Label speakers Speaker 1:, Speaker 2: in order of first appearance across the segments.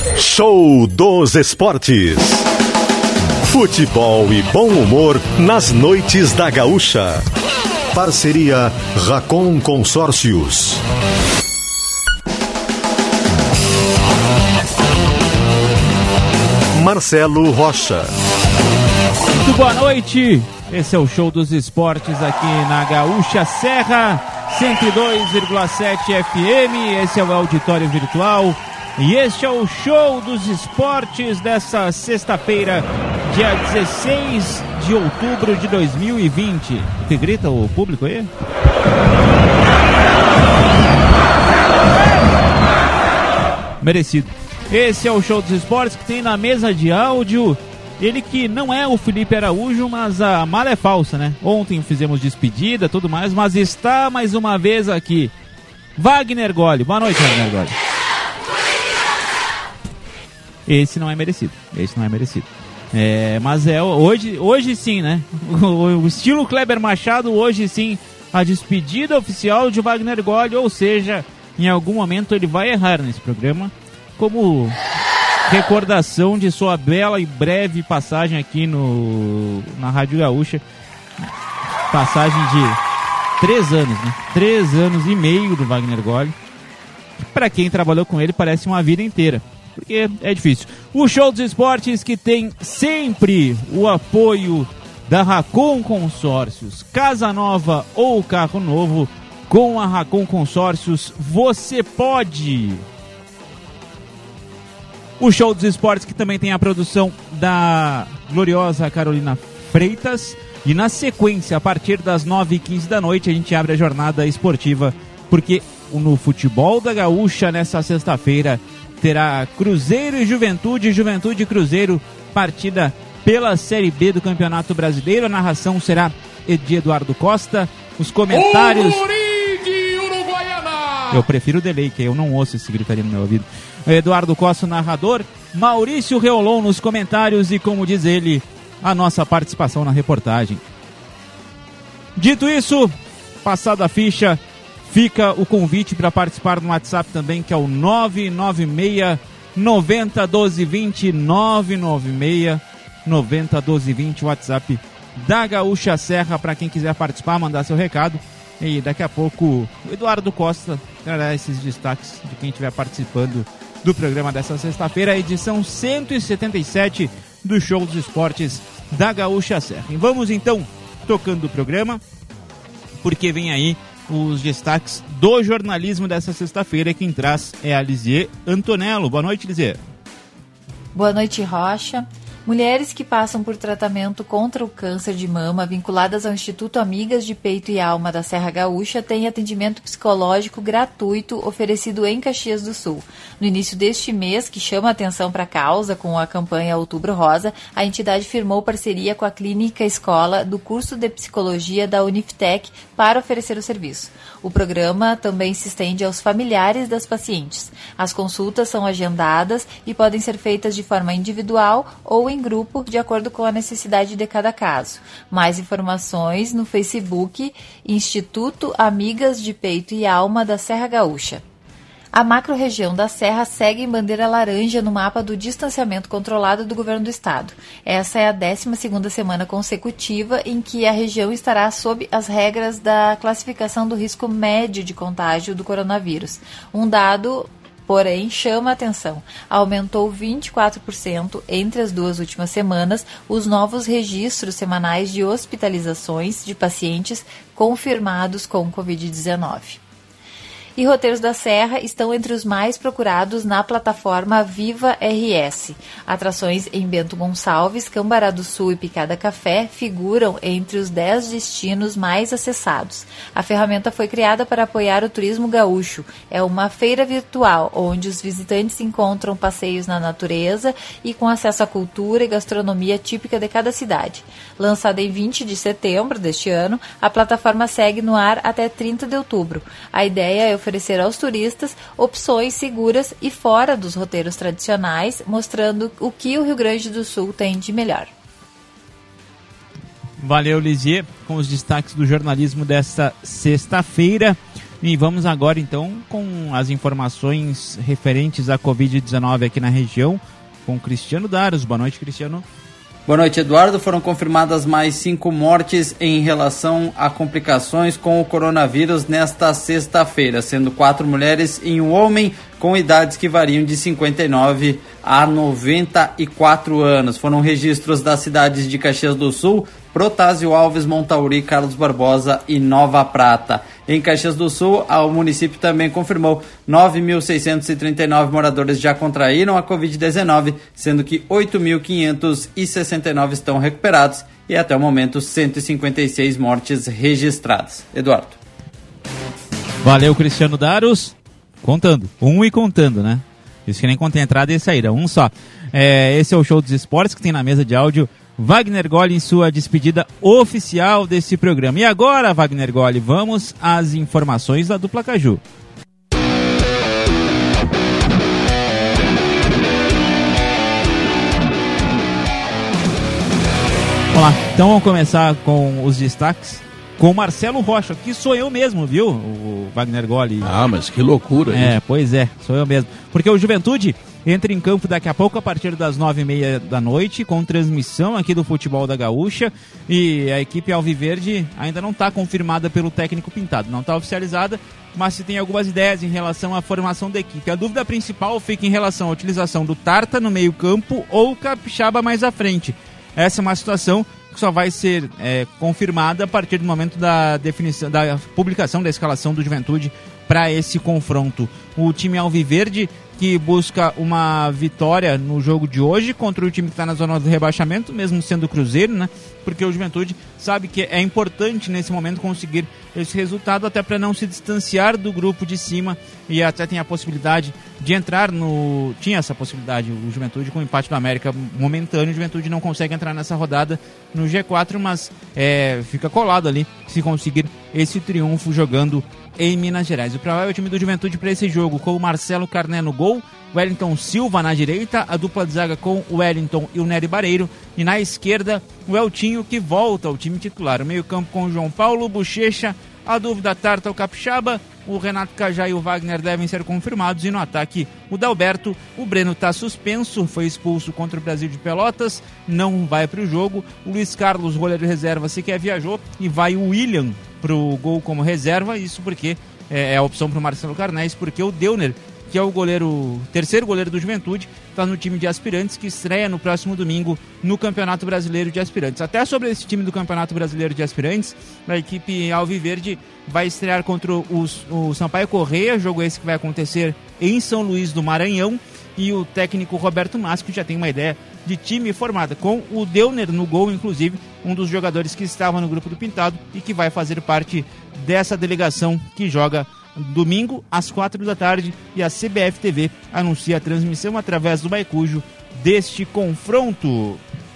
Speaker 1: Show dos Esportes. Futebol e bom humor nas noites da Gaúcha. Parceria Racon Consórcios. Marcelo Rocha.
Speaker 2: Muito boa noite. Esse é o Show dos Esportes aqui na Gaúcha Serra 102,7 FM. Esse é o auditório virtual. E este é o Show dos Esportes dessa sexta-feira, dia 16 de outubro de 2020. O que grita o público aí? Merecido. Esse é o Show dos Esportes que tem na mesa de áudio ele que não é o Felipe Araújo, mas a mala é falsa, né? Ontem fizemos despedida, tudo mais, mas está mais uma vez aqui Wagner Golli. Boa noite, Wagner Golli. Esse não é merecido. Mas hoje sim, né? O estilo Kleber Machado, hoje sim, a despedida oficial de Wagner Golli, ou seja, em algum momento ele vai errar nesse programa, como recordação de sua bela e breve passagem aqui na Rádio Gaúcha. Passagem de 3 anos, né? 3 anos e meio do Wagner Golli. Para quem trabalhou com ele, parece uma vida inteira, porque é difícil. O Show dos Esportes que tem sempre o apoio da Racon Consórcios. Casa nova ou carro novo, com a Racon Consórcios você pode. O Show dos Esportes que também tem a produção da gloriosa Carolina Freitas. E na sequência, a partir das 9h15 da noite, a gente abre a jornada esportiva, porque no futebol da Gaúcha, nessa sexta-feira, terá Cruzeiro e Juventude e Cruzeiro, partida pela Série B do Campeonato Brasileiro. A narração será de Eduardo Costa. Os comentários... Eu prefiro o delay, que eu não ouço esse gritaria no meu ouvido. Eduardo Costa, o narrador. Maurício Reolon nos comentários e, como diz ele, a nossa participação na reportagem. Dito isso, passada a ficha, fica o convite para participar no WhatsApp também, que é o 996 90 12 20, 996 90 12 20, o WhatsApp da Gaúcha Serra, para quem quiser participar, mandar seu recado. E daqui a pouco o Eduardo Costa trará esses destaques de quem estiver participando do programa dessa sexta-feira, edição 177 do Show dos Esportes da Gaúcha Serra. E vamos então tocando o programa, porque vem aí os destaques do jornalismo dessa sexta-feira. Quem traz é a Lisier Antonello. Boa noite, Lisier.
Speaker 3: Boa noite, Rocha. Mulheres que passam por tratamento contra o câncer de mama vinculadas ao Instituto Amigas de Peito e Alma da Serra Gaúcha têm atendimento psicológico gratuito oferecido em Caxias do Sul. No início deste mês, que chama atenção para a causa com a campanha Outubro Rosa, a entidade firmou parceria com a Clínica Escola do curso de Psicologia da Uniftec para oferecer o serviço. O programa também se estende aos familiares das pacientes. As consultas são agendadas e podem ser feitas de forma individual ou em grupo, de acordo com a necessidade de cada caso. Mais informações no Facebook Instituto Amigas de Peito e Alma da Serra Gaúcha. A macro-região da Serra segue em bandeira laranja no mapa do distanciamento controlado do governo do estado. Essa é a 12ª semana consecutiva em que a região estará sob as regras da classificação do risco médio de contágio do coronavírus. Um dado, porém, chama a atenção. Aumentou 24% entre as 2 últimas semanas os novos registros semanais de hospitalizações de pacientes confirmados com Covid-19. E roteiros da Serra estão entre os mais procurados na plataforma Viva RS. Atrações em Bento Gonçalves, Cambará do Sul e Picada Café figuram entre os 10 destinos mais acessados. A ferramenta foi criada para apoiar o turismo gaúcho. É uma feira virtual, onde os visitantes encontram passeios na natureza e com acesso à cultura e gastronomia típica de cada cidade. Lançada em 20 de setembro deste ano, a plataforma segue no ar até 30 de outubro. A ideia é oferecer aos turistas opções seguras e fora dos roteiros tradicionais, mostrando o que o Rio Grande do Sul tem de melhor.
Speaker 2: Valeu, Lisier, com os destaques do jornalismo desta sexta-feira. E vamos agora então com as informações referentes à Covid-19 aqui na região, com Cristiano Daros. Boa noite, Cristiano.
Speaker 4: Boa noite, Eduardo. Foram confirmadas mais 5 mortes em relação a complicações com o coronavírus nesta sexta-feira, sendo 4 mulheres e um homem com idades que variam de 59 a 94 anos. Foram registros das cidades de Caxias do Sul, Protásio Alves, Montauri, Carlos Barbosa e Nova Prata. Em Caxias do Sul, o município também confirmou 9.639 moradores já contraíram a Covid-19, sendo que 8.569 estão recuperados e até o momento 156 mortes registradas. Eduardo.
Speaker 2: Valeu, Cristiano Daros. Contando, um e contando, né? Isso que nem conta a entrada e a saída, um só. Esse é o Show dos Esportes que tem na mesa de áudio Wagner Golli em sua despedida oficial desse programa. E agora, Wagner Golli, vamos às informações da dupla Caju. Vamos lá, então vamos começar com os destaques com o Marcelo Rocha, que sou eu mesmo, viu, o Wagner Golli.
Speaker 5: Ah, mas que loucura.
Speaker 2: Pois é, sou eu mesmo. Porque o Juventude entra em campo daqui a pouco a partir das 9h30 da noite, com transmissão aqui do Futebol da Gaúcha, e a equipe alviverde ainda não está confirmada pelo técnico Pintado, não está oficializada, mas se tem algumas ideias em relação à formação da equipe. A dúvida principal fica em relação à utilização do Tarta no meio campo ou Capixaba mais à frente. Essa é uma situação que só vai ser confirmada a partir do momento da definição, da publicação da escalação do Juventude para esse confronto. O time alviverde que busca uma vitória no jogo de hoje contra o time que está na zona do rebaixamento, mesmo sendo o Cruzeiro, né? Porque o Juventude sabe que é importante nesse momento conseguir esse resultado, até para não se distanciar do grupo de cima, e até tem a possibilidade de entrar no... Tinha essa possibilidade, o Juventude, com o empate do América momentâneo, o Juventude não consegue entrar nessa rodada no G4, mas fica colado ali se conseguir esse triunfo jogando em Minas Gerais. O provável time do Juventude para esse jogo, com o Marcelo Carné no gol, Wellington Silva na direita, a dupla de zaga com o Wellington e o Nery Bareiro, e na esquerda o Eltinho, que volta ao time titular. O meio campo com o João Paulo, Bochecha, a dúvida Tarta ou Capixaba, o Renato Cajá e o Wagner devem ser confirmados, e no ataque o Dalberto. O Breno está suspenso, foi expulso contra o Brasil de Pelotas, não vai para o jogo. O Luiz Carlos, goleiro reserva, sequer viajou, e vai o William para o gol como reserva, isso porque é a opção para o Marcelo Carnés, porque o Deuner, que é o terceiro goleiro do Juventude, está no time de aspirantes, que estreia no próximo domingo no Campeonato Brasileiro de Aspirantes. Até sobre esse time do Campeonato Brasileiro de Aspirantes, a equipe alviverde vai estrear contra o Sampaio Corrêa, jogo esse que vai acontecer em São Luís do Maranhão, e o técnico Roberto Masco já tem uma ideia de time formada, com o Deuner no gol, inclusive, um dos jogadores que estava no grupo do Pintado e que vai fazer parte dessa delegação que joga domingo às 4 da tarde, e a CBF TV anuncia a transmissão através do Maicujo deste confronto.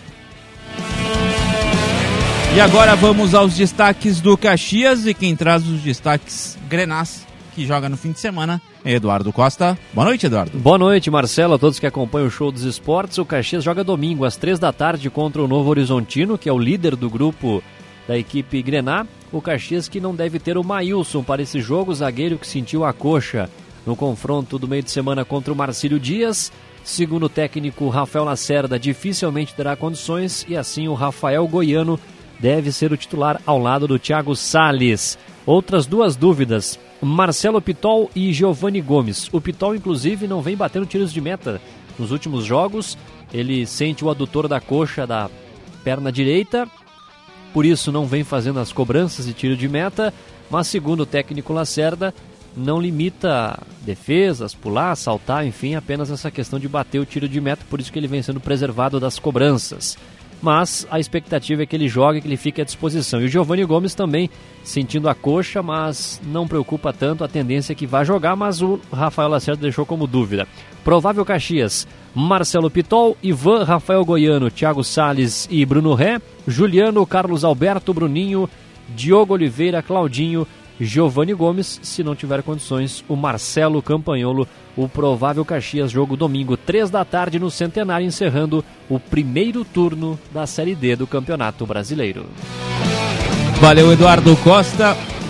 Speaker 2: E agora vamos aos destaques do Caxias, e quem traz os destaques grenás que joga no fim de semana é Eduardo Costa. Boa noite, Eduardo.
Speaker 6: Boa noite, Marcelo, a todos que acompanham o Show dos Esportes. O Caxias joga domingo às 3 da tarde contra o Novo Horizontino, que é o líder do grupo da equipe Grená. O Caxias que não deve ter o Maílson para esse jogo, zagueiro que sentiu a coxa no confronto do meio de semana contra o Marcílio Dias. Segundo o técnico Rafael Lacerda, dificilmente terá condições, e assim o Rafael Goiano deve ser o titular ao lado do Thiago Salles. Outras duas dúvidas: Marcelo Pitol e Giovanni Gomes. O Pitol, inclusive, não vem batendo tiros de meta nos últimos jogos. Ele sente o adutor da coxa da perna direita, por isso não vem fazendo as cobranças de tiro de meta, mas segundo o técnico Lacerda, não limita defesas, pular, saltar, enfim, apenas essa questão de bater o tiro de meta, por isso que ele vem sendo preservado das cobranças. Mas a expectativa é que ele jogue, que ele fique à disposição. E o Giovanni Gomes também sentindo a coxa, mas não preocupa tanto, a tendência é que vá jogar, mas o Rafael Lacerda deixou como dúvida. Provável Caxias: Marcelo Pitol, Ivan, Rafael Goiano, Thiago Salles e Bruno Ré, Juliano, Carlos Alberto, Bruninho, Diogo Oliveira, Claudinho, Giovanni Gomes, se não tiver condições, o Marcelo Campagnolo. O provável Caxias, jogo domingo, 3 da tarde no Centenário, encerrando o primeiro turno da Série D do Campeonato Brasileiro.
Speaker 2: Valeu, Eduardo Costa.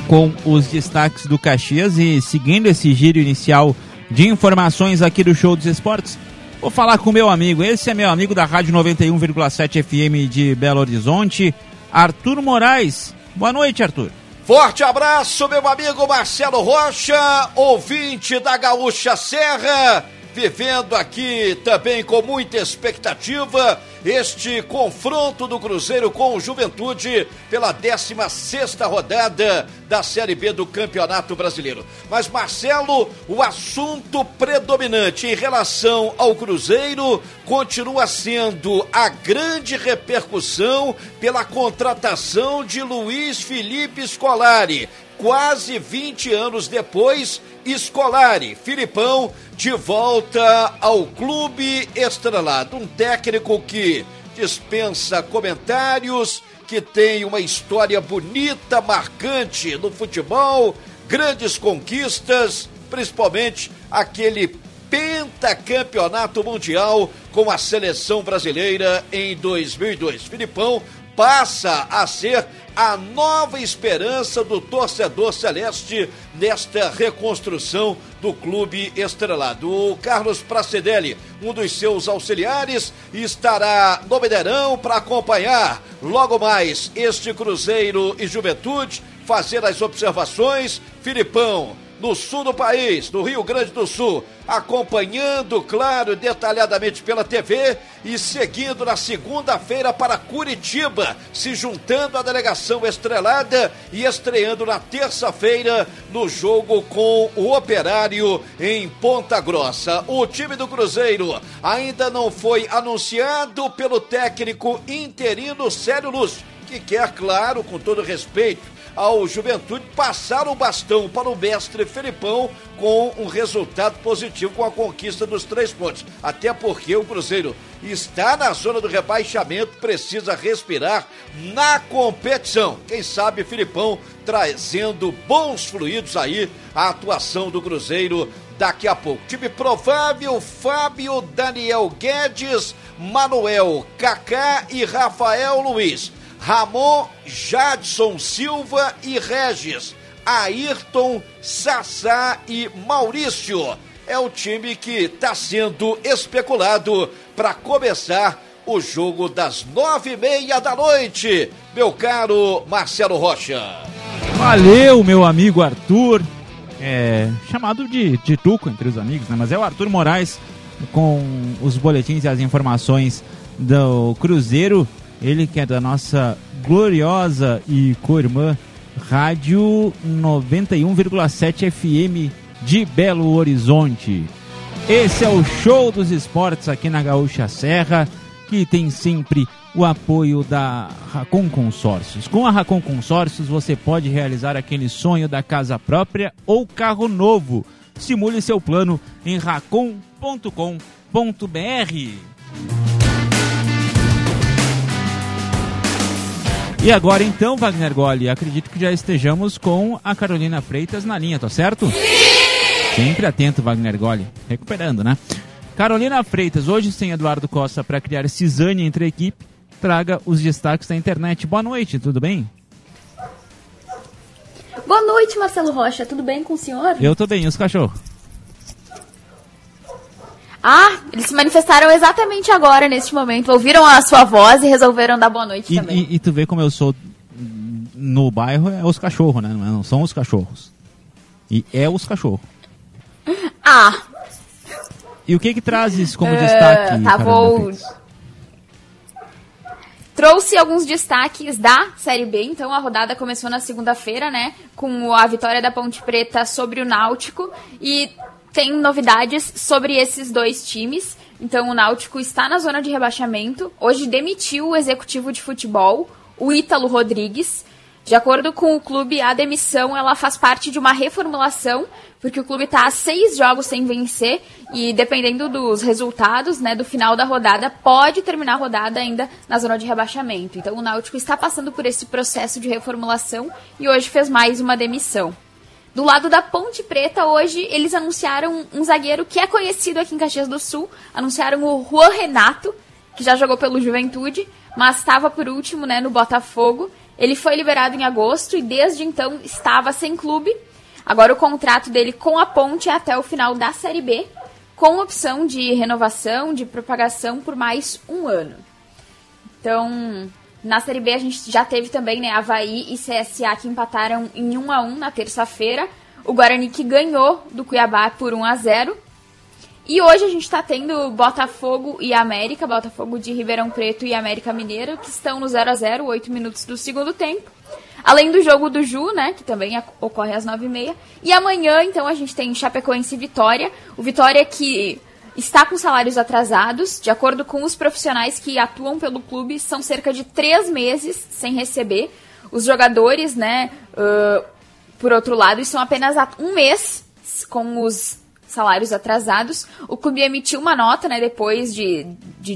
Speaker 2: com os destaques do Caxias e seguindo esse giro inicial de informações aqui do Show dos Esportes, vou falar com o meu amigo, esse é meu amigo da Rádio 91,7 FM de Belo Horizonte, Arthur Moraes. Boa noite, Arthur.
Speaker 5: Forte abraço, meu amigo Marcelo Rocha, ouvinte da Gaúcha Serra, vivendo aqui também com muita expectativa este confronto do Cruzeiro com o Juventude pela 16ª rodada da Série B do Campeonato Brasileiro. Mas, Marcelo, o assunto predominante em relação ao Cruzeiro continua sendo a grande repercussão pela contratação de Luiz Felipe Scolari. Quase 20 anos depois, Scolari, Filipão, de volta ao clube estrelado. Um técnico que dispensa comentários, que tem uma história bonita, marcante no futebol, grandes conquistas, principalmente aquele pentacampeonato mundial com a seleção brasileira em 2002. Filipão passa a ser a nova esperança do torcedor celeste nesta reconstrução do clube estrelado. O Carlos Pracedelli, um dos seus auxiliares, estará no Mineirão para acompanhar logo mais este Cruzeiro e Juventude, fazer as observações. Filipão, no sul do país, no Rio Grande do Sul, acompanhando, claro, detalhadamente pela TV e seguindo na segunda-feira para Curitiba, se juntando à delegação estrelada e estreando na terça-feira no jogo com o Operário em Ponta Grossa. O time do Cruzeiro ainda não foi anunciado pelo técnico interino Célio Lúcio, que quer, claro, com todo respeito ao Juventude, passar o bastão para o mestre Felipão com um resultado positivo, com a conquista dos 3 pontos. Até porque o Cruzeiro está na zona do rebaixamento, precisa respirar na competição. Quem sabe Felipão trazendo bons fluidos aí à atuação do Cruzeiro daqui a pouco. Time provável: Fábio, Daniel Guedes, Manuel, Kaká e Rafael Luiz. Ramon, Jadson Silva e Regis, Ayrton, Sassá e Maurício. É o time que está sendo especulado para começar o jogo das 9h30 da noite, meu caro Marcelo Rocha.
Speaker 2: Valeu, meu amigo Arthur, chamado de Tuco entre os amigos, né? Mas é o Arthur Moraes com os boletins e as informações do Cruzeiro. Ele que é da nossa gloriosa e co-irmã Rádio 91,7 FM de Belo Horizonte. Esse é o Show dos Esportes aqui na Gaúcha Serra, que tem sempre o apoio da Racon Consórcios. Com a Racon Consórcios você pode realizar aquele sonho da casa própria ou carro novo. Simule seu plano em racon.com.br. E agora então, Wagner Golli, acredito que já estejamos com a Carolina Freitas na linha, tá certo? Sim! Sempre atento, Wagner Golli, recuperando, né? Carolina Freitas, hoje sem Eduardo Costa para criar cisânia entre a equipe, traga os destaques da internet. Boa noite, tudo bem?
Speaker 7: Boa noite, Marcelo Rocha, tudo bem com o senhor?
Speaker 2: Eu tô bem, e os cachorros?
Speaker 7: Ah, eles se manifestaram exatamente agora, neste momento. Ouviram a sua voz e resolveram dar boa noite também.
Speaker 2: E tu vê como eu sou no bairro, é os cachorros, né? Não são os cachorros. E é os cachorros.
Speaker 7: Ah!
Speaker 2: E o que trazes como destaque?
Speaker 7: Tá, vou... Trouxe alguns destaques da Série B, então a rodada começou na segunda-feira, né? Com a vitória da Ponte Preta sobre o Náutico e... tem novidades sobre esses dois times. Então o Náutico está na zona de rebaixamento. Hoje demitiu o executivo de futebol, o Ítalo Rodrigues. De acordo com o clube, a demissão ela faz parte de uma reformulação, porque o clube está a 6 jogos sem vencer e dependendo dos resultados, né, do final da rodada, pode terminar a rodada ainda na zona de rebaixamento. Então o Náutico está passando por esse processo de reformulação e hoje fez mais uma demissão. Do lado da Ponte Preta, hoje, eles anunciaram um zagueiro que é conhecido aqui em Caxias do Sul. Anunciaram o Juan Renato, que já jogou pelo Juventude, mas estava por último, né, no Botafogo. Ele foi liberado em agosto e desde então estava sem clube. Agora o contrato dele com a Ponte é até o final da Série B, com opção de renovação, de propagação por mais um ano. Então, na Série B a gente já teve também, né, Avaí e CSA que empataram em 1-1 na terça-feira. O Guarani que ganhou do Cuiabá por 1-0. E hoje a gente está tendo Botafogo e América, Botafogo de Ribeirão Preto e América Mineiro, que estão no 0-0, 8 minutos do segundo tempo. Além do jogo do Ju, né, que também ocorre às 9h30. E amanhã, então, a gente tem Chapecoense e Vitória. O Vitória que está com salários atrasados, de acordo com os profissionais que atuam pelo clube, são cerca de 3 meses sem receber. Os jogadores, né, por outro lado, estão apenas há 1 mês com os salários atrasados. O clube emitiu uma nota, né, depois de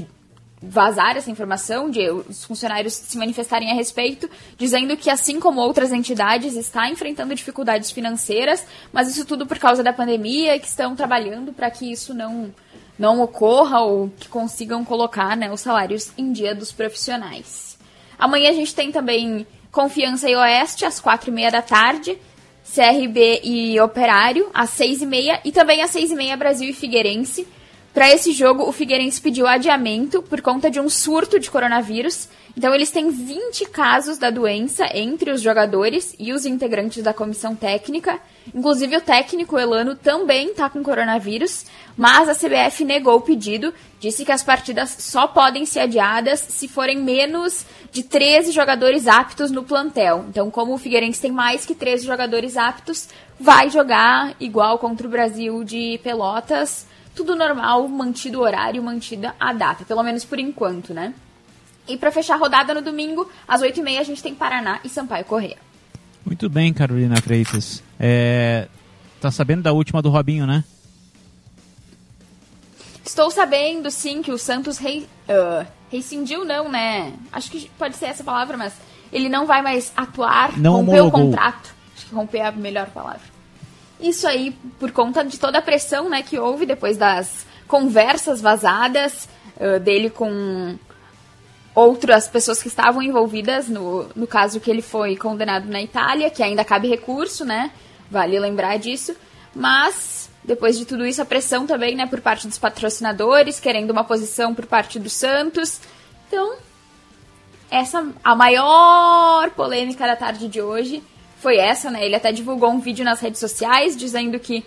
Speaker 7: vazar essa informação, de os funcionários se manifestarem a respeito, dizendo que, assim como outras entidades, está enfrentando dificuldades financeiras, mas isso tudo por causa da pandemia, e que estão trabalhando para que isso não ocorra ou que consigam colocar, né, os salários em dia dos profissionais. Amanhã a gente tem também Confiança e Oeste, às 4h30 da tarde, CRB e Operário, às 6h30, e também às 6h30 Brasil e Figueirense. Para esse jogo, o Figueirense pediu adiamento por conta de um surto de coronavírus. Então, eles têm 20 casos da doença entre os jogadores e os integrantes da comissão técnica. Inclusive, o técnico Elano também está com coronavírus, mas a CBF negou o pedido, disse que as partidas só podem ser adiadas se forem menos de 13 jogadores aptos no plantel. Então, como o Figueirense tem mais que 13 jogadores aptos, vai jogar igual contra o Brasil de Pelotas. Tudo normal, mantido o horário, mantida a data, pelo menos por enquanto, né? E para fechar a rodada no domingo, às 8h30, a gente tem Paraná e Sampaio Corrêa.
Speaker 2: Muito bem, Carolina Freitas. Tá sabendo da última do Robinho, né?
Speaker 7: Estou sabendo, sim, que o Santos rescindiu, não, né? Acho que pode ser essa palavra, mas ele não vai mais atuar,
Speaker 2: não
Speaker 7: rompeu
Speaker 2: homologou
Speaker 7: o contrato. Acho que romper é a melhor palavra. Isso aí por conta de toda a pressão, né, que houve depois das conversas vazadas dele com outras pessoas que estavam envolvidas no caso que ele foi condenado na Itália, que ainda cabe recurso, né? Vale lembrar disso. Mas, depois de tudo isso, a pressão também, né, por parte dos patrocinadores, querendo uma posição por parte do Santos. Então, a maior polêmica da tarde de hoje foi essa, né? Ele até divulgou um vídeo nas redes sociais dizendo que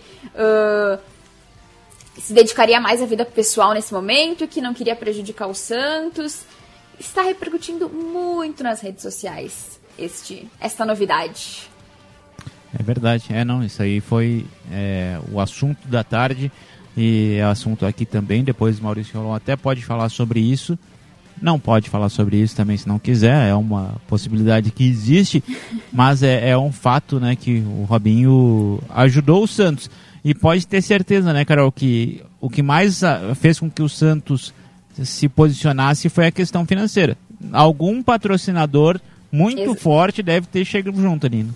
Speaker 7: se dedicaria mais à vida pessoal nesse momento, que não queria prejudicar o Santos. Está repercutindo muito nas redes sociais esta novidade.
Speaker 2: É verdade. Isso aí foi o assunto da tarde e é assunto aqui também. Depois o Maurício Rolon até pode falar sobre isso. Não pode falar sobre isso também se não quiser, é uma possibilidade que existe, mas é um fato, né, que o Robinho ajudou o Santos. E pode ter certeza, né, Carol, que o que mais fez com que o Santos se posicionasse foi a questão financeira. Algum patrocinador muito forte deve ter chegado junto ali, né?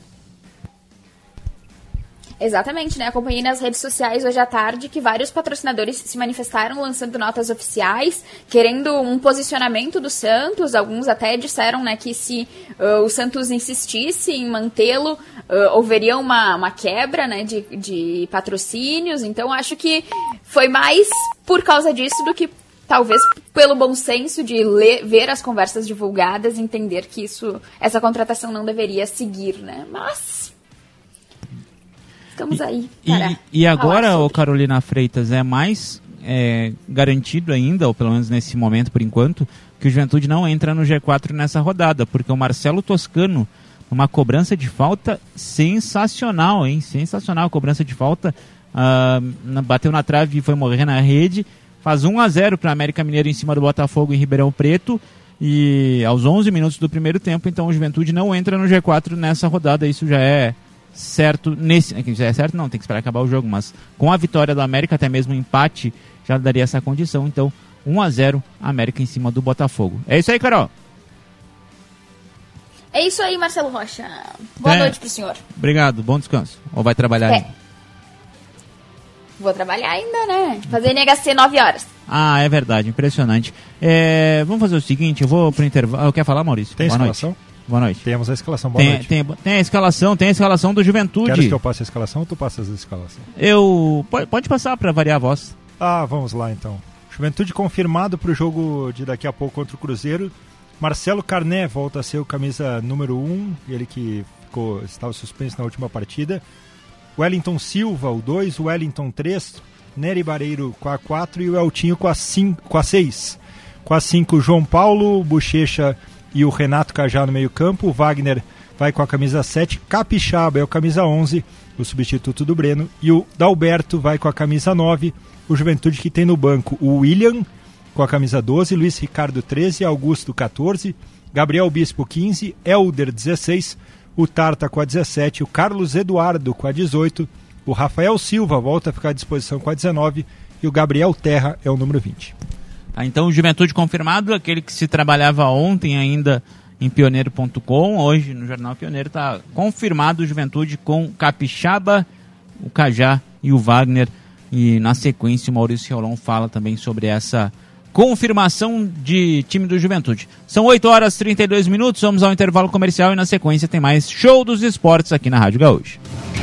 Speaker 7: Exatamente, né? Acompanhei nas redes sociais hoje à tarde que vários patrocinadores se manifestaram lançando notas oficiais, querendo um posicionamento do Santos. Alguns até disseram, né, que se o Santos insistisse em mantê-lo, houveria uma quebra, né, de patrocínios. Então, acho que foi mais por causa disso do que talvez pelo bom senso de ver as conversas divulgadas e entender que essa contratação não deveria seguir, né? Mas estamos aí.
Speaker 2: E agora, Carolina Freitas, é mais garantido ainda, ou pelo menos nesse momento por enquanto, que o Juventude não entra no G4 nessa rodada, porque o Marcelo Toscano, uma cobrança de falta sensacional, hein? Sensacional, cobrança de falta, bateu na trave e foi morrer na rede, faz 1-0 para a América Mineiro em cima do Botafogo em Ribeirão Preto, e aos 11 minutos do primeiro tempo, então o Juventude não entra no G4 nessa rodada. Isso já é certo, já é certo não, tem que esperar acabar o jogo, mas com a vitória do América, até mesmo o empate já daria essa condição. Então 1-0 América em cima do Botafogo. É isso aí, Carol.
Speaker 7: É isso aí, Marcelo Rocha. Boa noite pro senhor.
Speaker 2: Obrigado, bom descanso. Ou vai trabalhar ainda?
Speaker 7: Vou trabalhar ainda, né? Fazer NHC 9 horas.
Speaker 2: Ah, é verdade, impressionante. Vamos fazer o seguinte, eu vou pro intervalo. Quer falar, Maurício?
Speaker 8: Tem
Speaker 2: Boa
Speaker 8: escalação?
Speaker 2: Noite. Boa noite.
Speaker 8: Temos a escalação, boa noite.
Speaker 2: Tem a escalação do Juventude.
Speaker 8: Queres que eu passe a escalação ou tu passas a escalação?
Speaker 2: Pode passar para variar a voz.
Speaker 8: Vamos lá então. Juventude confirmado para o jogo de daqui a pouco contra o Cruzeiro. Marcelo Carné volta a ser o camisa número 1, ele que estava suspenso na última partida. Wellington Silva, o 2, o Wellington 3, Nery Bareiro com a 4 e o Eltinho com a 6. Com a 5, João Paulo, Bochecha e o Renato Cajá no meio campo. O Wagner vai com a camisa 7, Capixaba é o camisa 11, o substituto do Breno. E o Dalberto vai com a camisa 9, o Juventude que tem no banco o William com a camisa 12, Luiz Ricardo 13, Augusto 14, Gabriel Bispo 15, Elder 16, o Tarta com a 17, o Carlos Eduardo com a 18, o Rafael Silva volta a ficar à disposição com a 19 e o Gabriel Terra é o número 20.
Speaker 2: Então o Juventude confirmado, aquele que se trabalhava ontem ainda em pioneiro.com, hoje no Jornal Pioneiro está confirmado o Juventude com Capixaba, o Cajá e o Wagner. E na sequência o Maurício Reolon fala também sobre essa confirmação de time do Juventude. São 8h32, vamos ao intervalo comercial e na sequência tem mais Show dos Esportes aqui na Rádio Gaúcha.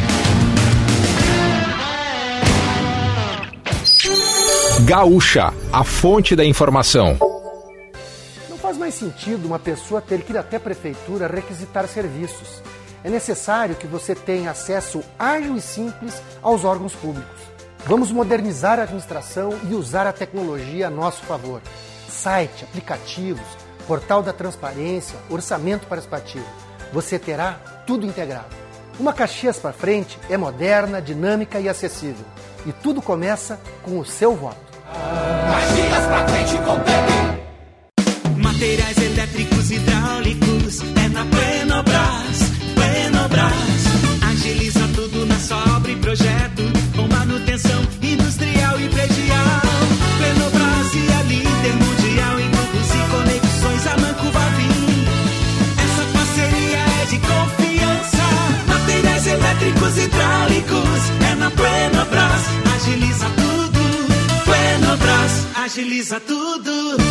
Speaker 9: Gaúcha, a fonte da informação.
Speaker 10: Não faz mais sentido uma pessoa ter que ir até a prefeitura requisitar serviços. É necessário que você tenha acesso ágil e simples aos órgãos públicos. Vamos modernizar a administração e usar a tecnologia a nosso favor. Site, aplicativos, portal da transparência, orçamento participativo. Você terá tudo integrado. Uma Caxias para frente é moderna, dinâmica e acessível. E tudo começa com o seu voto.
Speaker 11: Caxias pra frente com PB. Materiais elétricos hidráulicos é na Plenobras. Agiliza tudo na sua obra e projeto, com manutenção industrial e predial. Plenobras e a líder mundial em tubos e conexões a Manco Vavim. Essa parceria é de confiança. Materiais elétricos hidráulicos é na Plenobras. Agiliza tudo. Plenobras agiliza tudo.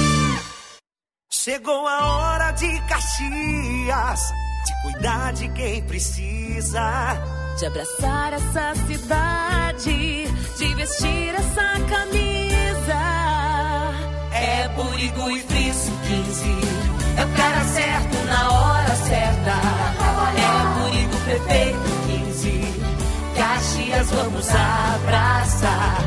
Speaker 11: Chegou a hora de Caxias, de cuidar de quem precisa,
Speaker 12: de abraçar essa cidade, de vestir essa camisa.
Speaker 11: É Burigo e Friso 15, é o cara certo na hora certa. É Burigo Prefeito 15, Caxias vamos abraçar.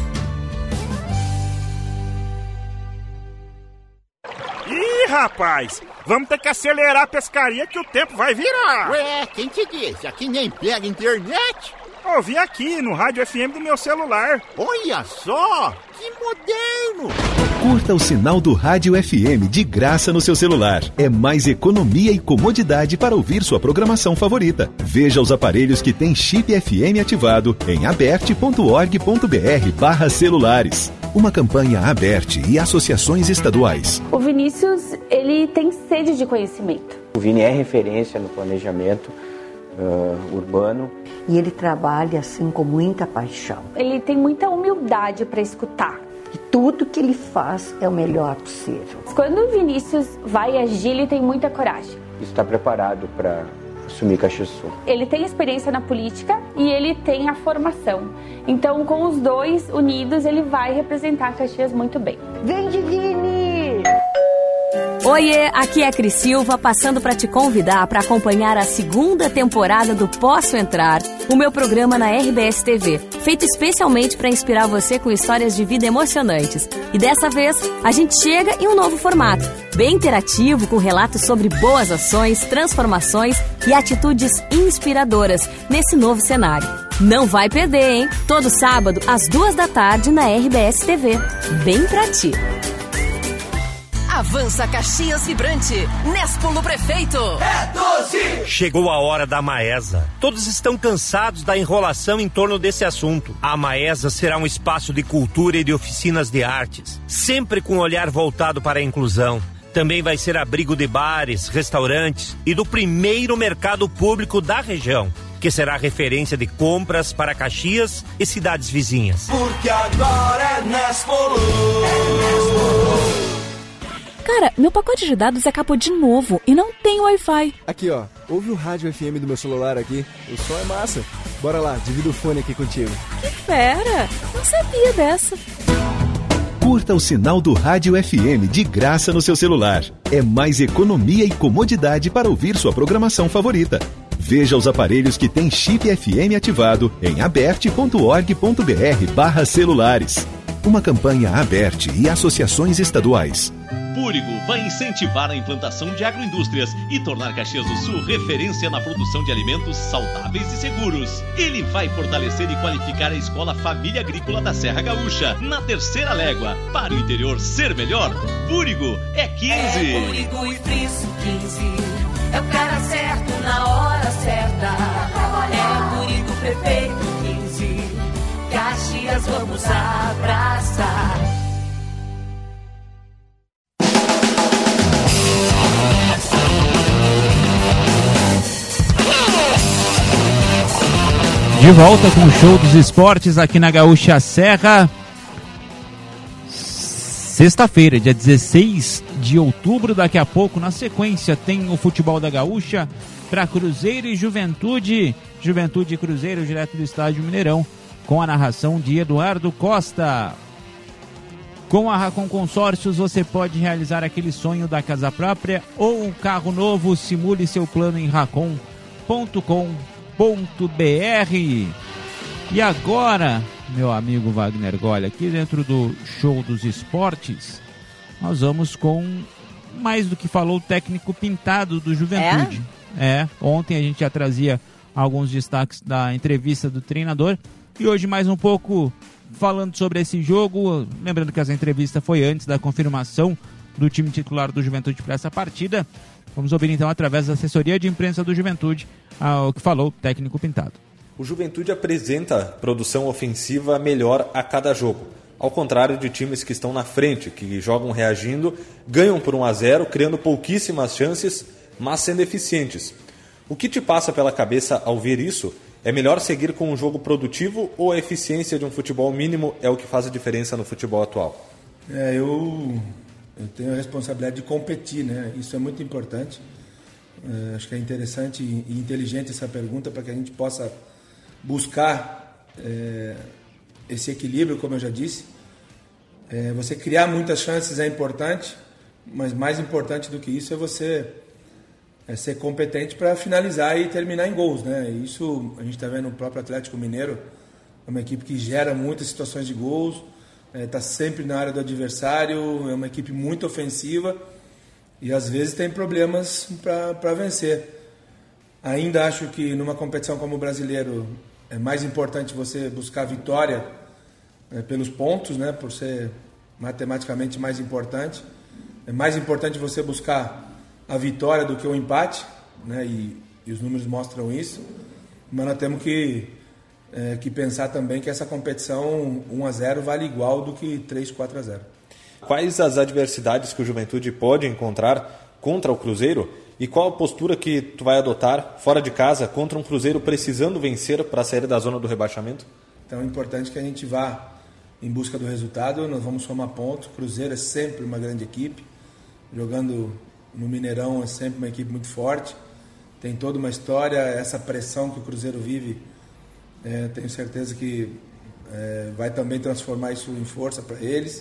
Speaker 13: Ih, rapaz, vamos ter que acelerar a pescaria que o tempo vai virar.
Speaker 14: Ué, quem te disse? Aqui nem pega internet.
Speaker 13: Ouvi aqui no rádio FM do meu celular.
Speaker 14: Olha só, que moderno.
Speaker 1: Curta o sinal do Rádio FM de graça no seu celular. É mais economia e comodidade para ouvir sua programação favorita. Veja os aparelhos que têm chip FM ativado em aberte.org.br/celulares. Uma campanha Aberte e associações estaduais.
Speaker 15: O Vinícius, ele tem sede de conhecimento.
Speaker 16: O Vini é referência no planejamento urbano.
Speaker 17: E ele trabalha assim com muita paixão.
Speaker 15: Ele tem muita humildade para escutar.
Speaker 17: E tudo que ele faz é o melhor possível.
Speaker 15: Quando o Vinícius vai agir, ele tem muita coragem.
Speaker 16: Está preparado para assumir Caxias Sul.
Speaker 15: Ele tem experiência na política e ele tem a formação. Então, com os dois unidos, ele vai representar Caxias muito bem.
Speaker 17: Vem de Vini!
Speaker 12: Oiê, aqui é a Cris Silva, passando para te convidar para acompanhar a segunda temporada do Posso Entrar, o meu programa na RBS TV, feito especialmente para inspirar você com histórias de vida emocionantes. E dessa vez, a gente chega em um novo formato, bem interativo, com relatos sobre boas ações, transformações e atitudes inspiradoras nesse novo cenário. Não vai perder, hein? Todo sábado, às 14h na RBS TV. Bem pra ti.
Speaker 18: Avança Caxias Vibrante, Nespolo Prefeito.
Speaker 11: É 12!
Speaker 19: Chegou a hora da Maesa. Todos estão cansados da enrolação em torno desse assunto. A Maesa será um espaço de cultura e de oficinas de artes, sempre com um olhar voltado para a inclusão. Também vai ser abrigo de bares, restaurantes e do primeiro mercado público da região, que será referência de compras para Caxias e cidades vizinhas.
Speaker 11: Porque agora é Nespolo.
Speaker 20: Cara, meu pacote de dados acabou de novo e não tem Wi-Fi.
Speaker 21: Aqui, ó. Ouve o rádio FM do meu celular aqui. O som é massa. Bora lá, divido o fone aqui contigo.
Speaker 20: Que fera! Não sabia dessa.
Speaker 1: Curta o sinal do Rádio FM de graça no seu celular. É mais economia e comodidade para ouvir sua programação favorita. Veja os aparelhos que têm chip FM ativado em aberte.org.br/celulares. Uma campanha Aberte e associações estaduais.
Speaker 22: Púrigo vai incentivar a implantação de agroindústrias e tornar Caxias do Sul referência na produção de alimentos saudáveis e seguros. Ele vai fortalecer e qualificar a Escola Família Agrícola da Serra Gaúcha, na terceira légua. Para o interior ser melhor, Púrigo é 15.
Speaker 11: É Púrigo e Friso 15. É o cara certo na hora certa. É Púrigo Prefeito 15. Caxias vamos abraçar.
Speaker 2: De volta com o Show dos Esportes aqui na Gaúcha Serra. Sexta-feira, dia 16 de outubro, daqui a pouco, na sequência, tem o futebol da Gaúcha para Cruzeiro e Juventude. Juventude e Cruzeiro, direto do estádio Mineirão, com a narração de Eduardo Costa. Com a Racon Consórcios, você pode realizar aquele sonho da casa própria ou um carro novo. Simule seu plano em racon.com.br. E agora, meu amigo Wagner Golha, aqui dentro do Show dos Esportes, nós vamos com mais do que falou o técnico Pintado do Juventude. Ontem a gente já trazia alguns destaques da entrevista do treinador e hoje mais um pouco falando sobre esse jogo. Lembrando que essa entrevista foi antes da confirmação do time titular do Juventude para essa partida. Vamos ouvir então através da assessoria de imprensa do Juventude o que falou o técnico Pintado.
Speaker 23: O Juventude apresenta produção ofensiva melhor a cada jogo, ao contrário de times que estão na frente, que jogam reagindo, ganham por 1-0, criando pouquíssimas chances, mas sendo eficientes. O que te passa pela cabeça ao ver isso? É melhor seguir com um jogo produtivo ou a eficiência de um futebol mínimo é o que faz a diferença no futebol atual?
Speaker 24: Eu tenho a responsabilidade de competir, né? Isso é muito importante. Acho que é interessante e inteligente essa pergunta para que a gente possa buscar esse equilíbrio, como eu já disse. Você criar muitas chances é importante, mas mais importante do que isso é você ser competente para finalizar e terminar em gols, né? Isso a gente está vendo no próprio Atlético Mineiro, é uma equipe que gera muitas situações de gols, está sempre na área do adversário, é uma equipe muito ofensiva e às vezes tem problemas para vencer. Ainda acho que numa competição como o Brasileiro é mais importante você buscar a vitória pelos pontos, né, por ser matematicamente mais importante. É mais importante você buscar a vitória do que o empate, né, e os números mostram isso. Mas nós temos que pensar também que essa competição 1-0 vale igual do que 3-4-0.
Speaker 23: Quais as adversidades que o Juventude pode encontrar contra o Cruzeiro e qual a postura que tu vai adotar fora de casa contra um Cruzeiro precisando vencer para sair da zona do rebaixamento?
Speaker 24: Então é importante que a gente vá em busca do resultado, nós vamos somar pontos. O Cruzeiro é sempre uma grande equipe, jogando no Mineirão é sempre uma equipe muito forte, tem toda uma história, essa pressão que o Cruzeiro vive, tenho certeza que vai também transformar isso em força para eles.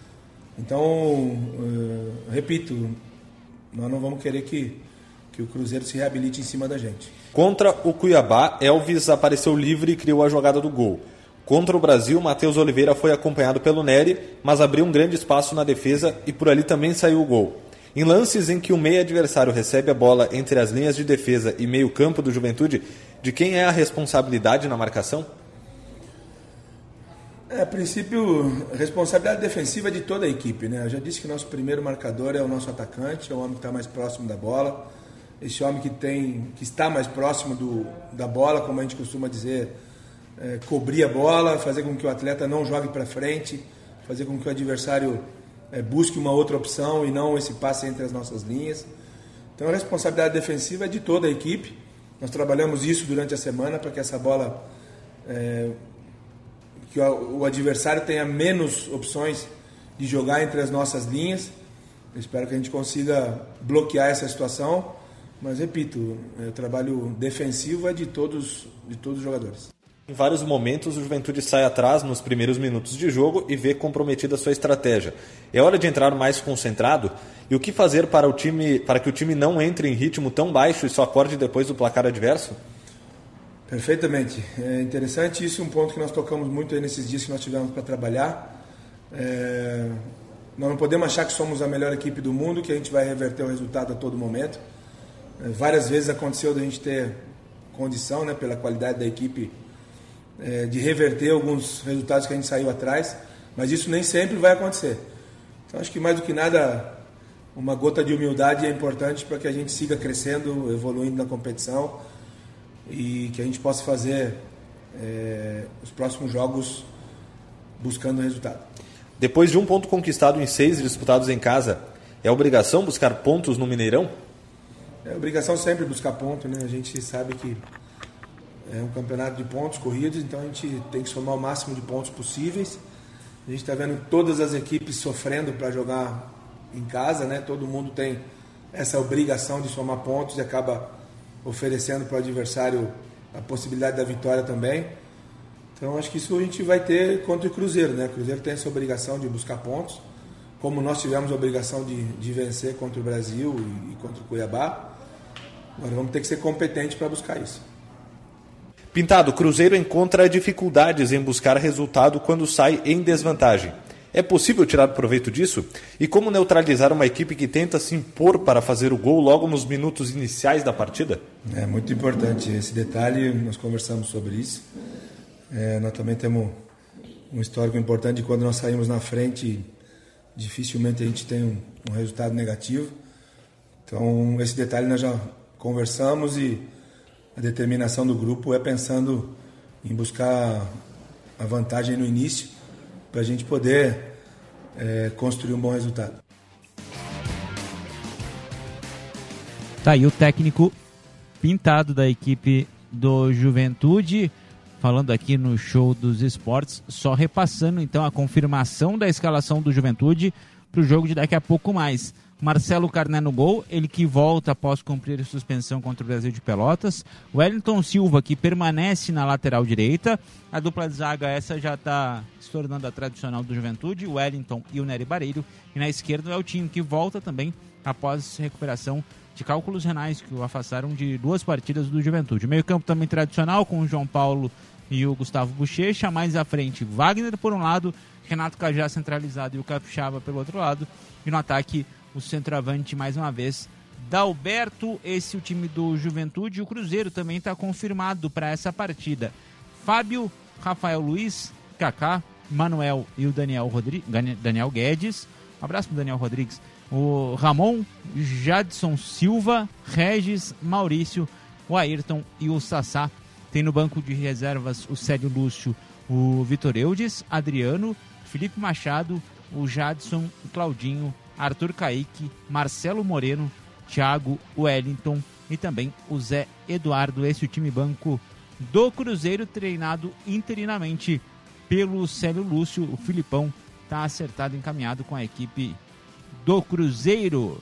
Speaker 24: Então, repito, nós não vamos querer que o Cruzeiro se reabilite em cima da gente.
Speaker 23: Contra o Cuiabá, Elvis apareceu livre e criou a jogada do gol. Contra o Brasil, Matheus Oliveira foi acompanhado pelo Nery, mas abriu um grande espaço na defesa e por ali também saiu o gol. Em lances em que o meio adversário recebe a bola entre as linhas de defesa e meio campo do Juventude, de quem é a responsabilidade na marcação?
Speaker 24: A princípio, a responsabilidade defensiva é de toda a equipe, né? Eu já disse que nosso primeiro marcador é o nosso atacante, é o homem que está mais próximo da bola. Esse homem que está mais próximo da bola, como a gente costuma dizer, cobrir a bola, fazer com que o atleta não jogue para frente, fazer com que o adversário busque uma outra opção e não esse passe entre as nossas linhas. Então a responsabilidade defensiva é de toda a equipe. Nós trabalhamos isso durante a semana para que essa bola, que o adversário tenha menos opções de jogar entre as nossas linhas. espero que a gente consiga bloquear essa situação, mas repito, o trabalho defensivo é de todos os jogadores.
Speaker 23: Em vários momentos, o Juventude sai atrás nos primeiros minutos de jogo e vê comprometida a sua estratégia. É hora de entrar mais concentrado? E o que fazer para que o time não entre em ritmo tão baixo e só acorde depois do placar adverso?
Speaker 24: Perfeitamente. É interessante isso, um ponto que nós tocamos muito aí nesses dias que nós tivemos para trabalhar. Nós não podemos achar que somos a melhor equipe do mundo, que a gente vai reverter o resultado a todo momento. Várias vezes aconteceu da gente ter condição, né, pela qualidade da equipe, de reverter alguns resultados que a gente saiu atrás, mas isso nem sempre vai acontecer. Então acho que mais do que nada, uma gota de humildade é importante para que a gente siga crescendo, evoluindo na competição e que a gente possa fazer os próximos jogos buscando o resultado.
Speaker 23: Depois de um ponto conquistado em 6 disputados em casa, é obrigação buscar pontos no Mineirão?
Speaker 24: É obrigação sempre buscar ponto, né? A gente sabe que é um campeonato de pontos corridos, então a gente tem que somar o máximo de pontos possíveis. A gente está vendo todas as equipes sofrendo para jogar em casa, né? Todo mundo tem essa obrigação de somar pontos e acaba oferecendo para o adversário a possibilidade da vitória também. Então acho que isso a gente vai ter contra o Cruzeiro, né? O Cruzeiro tem essa obrigação de buscar pontos, como nós tivemos a obrigação de vencer contra o Brasil e contra o Cuiabá. Agora vamos ter que ser competentes para buscar isso.
Speaker 23: Pintado, o Cruzeiro encontra dificuldades em buscar resultado quando sai em desvantagem. É possível tirar proveito disso? E como neutralizar uma equipe que tenta se impor para fazer o gol logo nos minutos iniciais da partida?
Speaker 24: É muito importante esse detalhe, nós conversamos sobre isso. Nós também temos um histórico importante de quando nós saímos na frente, dificilmente a gente tem um resultado negativo. Então esse detalhe nós já conversamos e a determinação do grupo é pensando em buscar a vantagem no início para a gente poder construir um bom resultado.
Speaker 2: Tá aí o técnico Pintado da equipe do Juventude, falando aqui no Show dos Esportes, só repassando então a confirmação da escalação do Juventude para o jogo de daqui a pouco mais. Marcelo Carné no gol, ele que volta após cumprir suspensão contra o Brasil de Pelotas. Wellington Silva, que permanece na lateral direita. A dupla de zaga, essa já está se tornando a tradicional do Juventude, o Wellington e o Nery Barreiro. E na esquerda o Eltinho, que volta também após recuperação de cálculos renais que o afastaram de 2 partidas do Juventude. O meio-campo também tradicional, com o João Paulo e o Gustavo Bochecha. Mais à frente, Wagner por um lado, Renato Cajá centralizado e o Capixaba pelo outro lado. E no ataque, o centroavante, mais uma vez, Dalberto. Esse é o time do Juventude. O Cruzeiro também está confirmado para essa partida. Fábio, Rafael Luiz, Kaká, Manuel e o Daniel Guedes. Um abraço para o Daniel Rodrigues. O Ramon, Jadson Silva, Regis, Maurício, o Ayrton e o Sassá. Tem no banco de reservas o Célio Lúcio, o Vitor Eudes, Adriano, Felipe Machado, o Jadson, o Claudinho, Arthur Kaique, Marcelo Moreno, Thiago Wellington e também o Zé Eduardo. Esse é o time banco do Cruzeiro, treinado interinamente pelo Célio Lúcio. O Filipão está acertado, encaminhado com a equipe do Cruzeiro.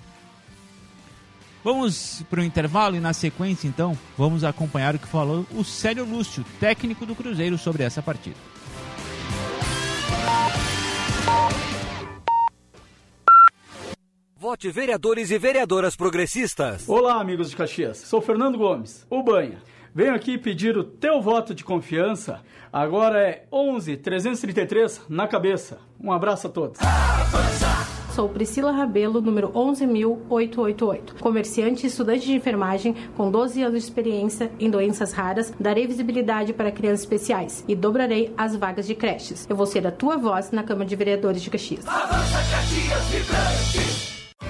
Speaker 2: Vamos para o intervalo e na sequência então vamos acompanhar o que falou o Célio Lúcio, técnico do Cruzeiro, sobre essa partida.
Speaker 3: Vote vereadores e vereadoras progressistas.
Speaker 4: Olá, amigos de Caxias. Sou Fernando Gomes, o Banha. Venho aqui pedir o teu voto de confiança. Agora é 11.333 na cabeça. Um abraço a todos.
Speaker 5: Sou Priscila Rabelo, número 11.888. Comerciante e estudante de enfermagem com 12 anos de experiência em doenças raras. Darei visibilidade para crianças especiais e dobrarei as vagas de creches. Eu vou ser a tua voz na Câmara de Vereadores de Caxias.
Speaker 11: Avança Caxias Vibrante.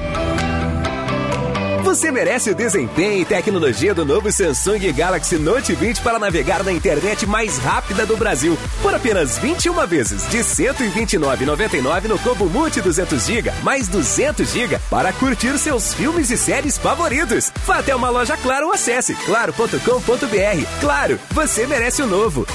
Speaker 6: Você merece o desempenho e tecnologia do novo Samsung Galaxy Note 20 para navegar na internet mais rápida do Brasil. Por apenas 21 vezes de R$ 129,99 no combo Multi 200GB, mais 200GB para curtir seus filmes e séries favoritos. Vá até uma loja Claro ou acesse claro.com.br. Claro, você merece o novo.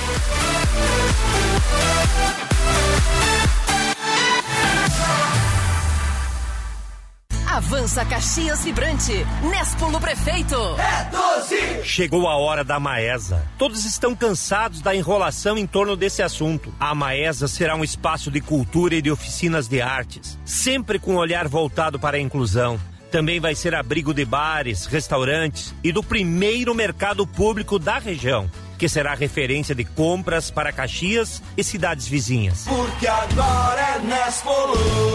Speaker 18: Avança Caxias Vibrante. Nespolo Prefeito.
Speaker 19: É 12! Chegou a hora da Maesa. Todos estão cansados da enrolação em torno desse assunto. A Maesa será um espaço de cultura e de oficinas de artes, sempre com um olhar voltado para a inclusão. Também vai ser abrigo de bares, restaurantes e do primeiro mercado público da região, que será referência de compras para Caxias e cidades vizinhas.
Speaker 11: Porque agora é Nespolo.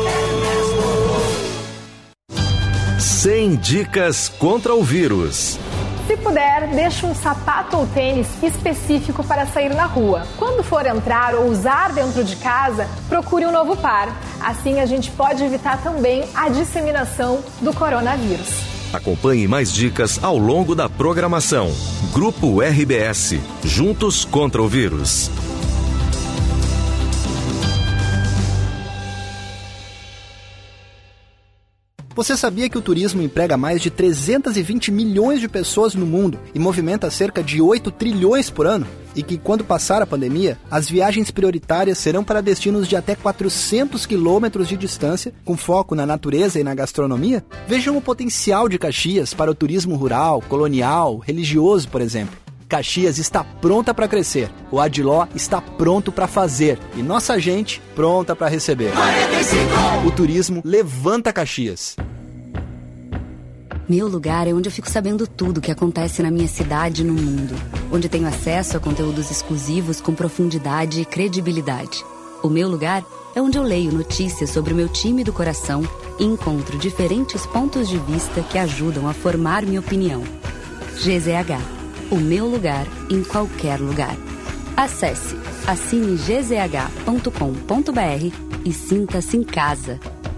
Speaker 1: 100 dicas contra o vírus.
Speaker 7: Se puder, deixe um sapato ou tênis específico para sair na rua. Quando for entrar ou usar dentro de casa, procure um novo par. Assim a gente pode evitar também a disseminação do coronavírus.
Speaker 1: Acompanhe mais dicas ao longo da programação. Grupo RBS, juntos contra o vírus.
Speaker 8: Você sabia que o turismo emprega mais de 320 milhões de pessoas no mundo e movimenta cerca de 8 trilhões por ano? E que quando passar a pandemia, as viagens prioritárias serão para destinos de até 400 quilômetros de distância, com foco na natureza e na gastronomia? Vejam o potencial de Caxias para o turismo rural, colonial, religioso, por exemplo. Caxias está pronta para crescer, o Adiló está pronto para fazer e nossa gente pronta para receber. 45! O turismo levanta Caxias.
Speaker 9: Meu lugar é onde eu fico sabendo tudo o que acontece na minha cidade e no mundo. Onde tenho acesso a conteúdos exclusivos com profundidade e credibilidade. O meu lugar é onde eu leio notícias sobre o meu time do coração e encontro diferentes pontos de vista que ajudam a formar minha opinião. GZH. O meu lugar em qualquer lugar. Acesse, assine gzh.com.br e sinta-se em casa.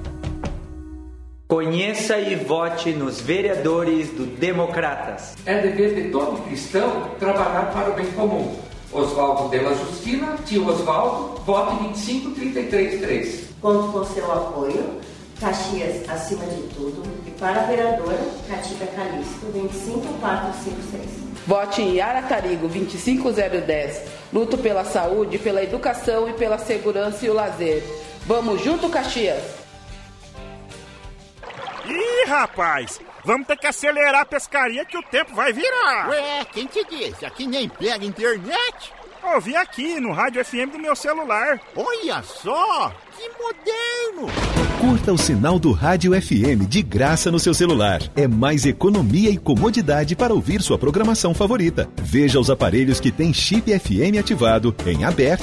Speaker 10: Conheça e vote nos vereadores do Democratas.
Speaker 25: É dever de todo cristão trabalhar para o bem comum. Oswaldo Della Justina, tio Oswaldo, vote 25333.
Speaker 26: Conto com seu apoio, Caxias acima de tudo, e para a vereadora, Catita Calixto, 25456.
Speaker 27: Vote em Yara Tarigo, 25010. Luto pela saúde, pela educação e pela segurança e o lazer. Vamos junto, Caxias!
Speaker 13: Ih, rapaz! Vamos ter que acelerar a pescaria que o tempo vai virar!
Speaker 14: Ué, quem te disse? Aqui nem pega internet?
Speaker 13: Ouvi aqui no rádio FM do meu celular.
Speaker 14: Olha só! Que moderno!
Speaker 1: Curta o sinal do Rádio FM de graça no seu celular. É mais economia e comodidade para ouvir sua programação favorita. Veja os aparelhos que têm chip FM ativado em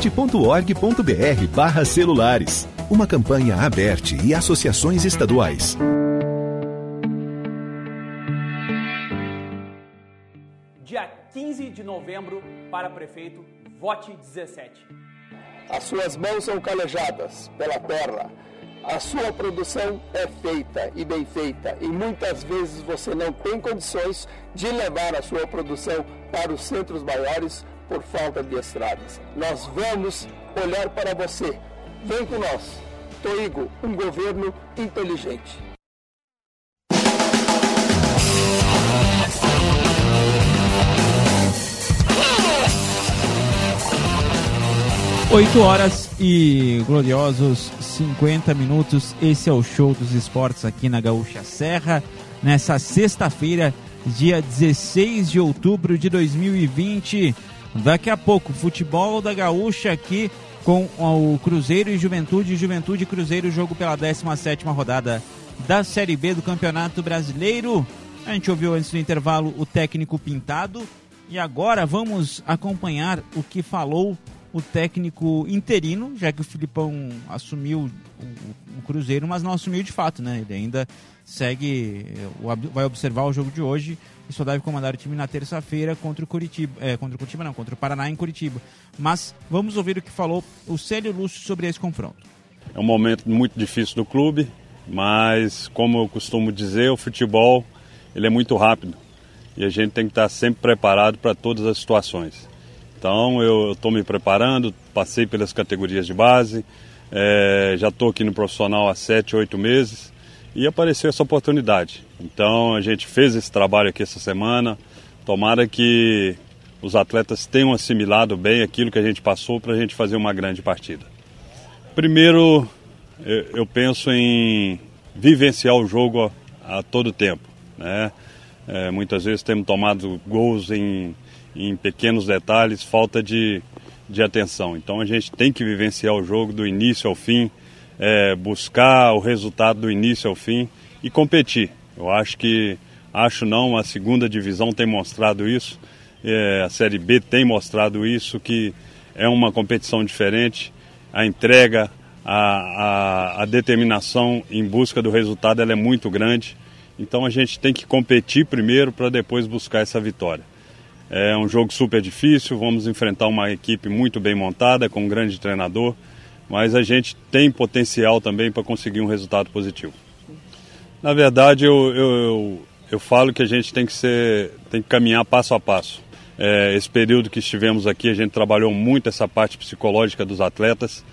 Speaker 1: aberte.org.br/celulares. Uma campanha Aberte e associações estaduais.
Speaker 28: Dia 15 de novembro, para prefeito, vote 17.
Speaker 29: As suas mãos são calejadas pela terra. A sua produção é feita e bem feita e muitas vezes você não tem condições de levar a sua produção para os centros maiores por falta de estradas. Nós vamos olhar para você. Vem com nós. Toigo, um governo inteligente.
Speaker 2: 8 horas e gloriosos 50 minutos. Esse é o Show dos Esportes aqui na Gaúcha Serra, nessa sexta-feira, dia 16 de outubro de 2020. Daqui a pouco, futebol da Gaúcha aqui com o Cruzeiro e Juventude. Juventude e Cruzeiro, jogo pela 17ª rodada da Série B do Campeonato Brasileiro. A gente ouviu antes do intervalo o técnico Pintado e agora vamos acompanhar o que falou o técnico interino, já que o Filipão assumiu o Cruzeiro, mas não assumiu de fato, né? Ele ainda segue, vai observar o jogo de hoje e só deve comandar o time na terça-feira contra o contra o Paraná em Curitiba. Mas vamos ouvir o que falou o Célio Lúcio sobre esse confronto.
Speaker 30: É um momento muito difícil do clube, mas como eu costumo dizer, o futebol ele é muito rápido e a gente tem que estar sempre preparado para todas as situações. Então eu estou me preparando, passei pelas categorias de base, já estou aqui no profissional há 7, 8 meses e apareceu essa oportunidade. Então a gente fez esse trabalho aqui essa semana, tomara que os atletas tenham assimilado bem aquilo que a gente passou para a gente fazer uma grande partida. Primeiro eu penso em vivenciar o jogo a todo tempo, né? Muitas vezes temos tomado gols em pequenos detalhes, falta de atenção. Então a gente tem que vivenciar o jogo do início ao fim, buscar o resultado do início ao fim e competir. Eu acho não, a segunda divisão tem mostrado isso, a Série B tem mostrado isso, que é uma competição diferente, a entrega, a determinação em busca do resultado ela é muito grande. Então a gente tem que competir primeiro para depois buscar essa vitória. É um jogo super difícil, vamos enfrentar uma equipe muito bem montada, com um grande treinador, mas a gente tem potencial também para conseguir um resultado positivo. Na verdade, eu falo que a gente tem que caminhar passo a passo. Esse período que estivemos aqui, a gente trabalhou muito essa parte psicológica dos atletas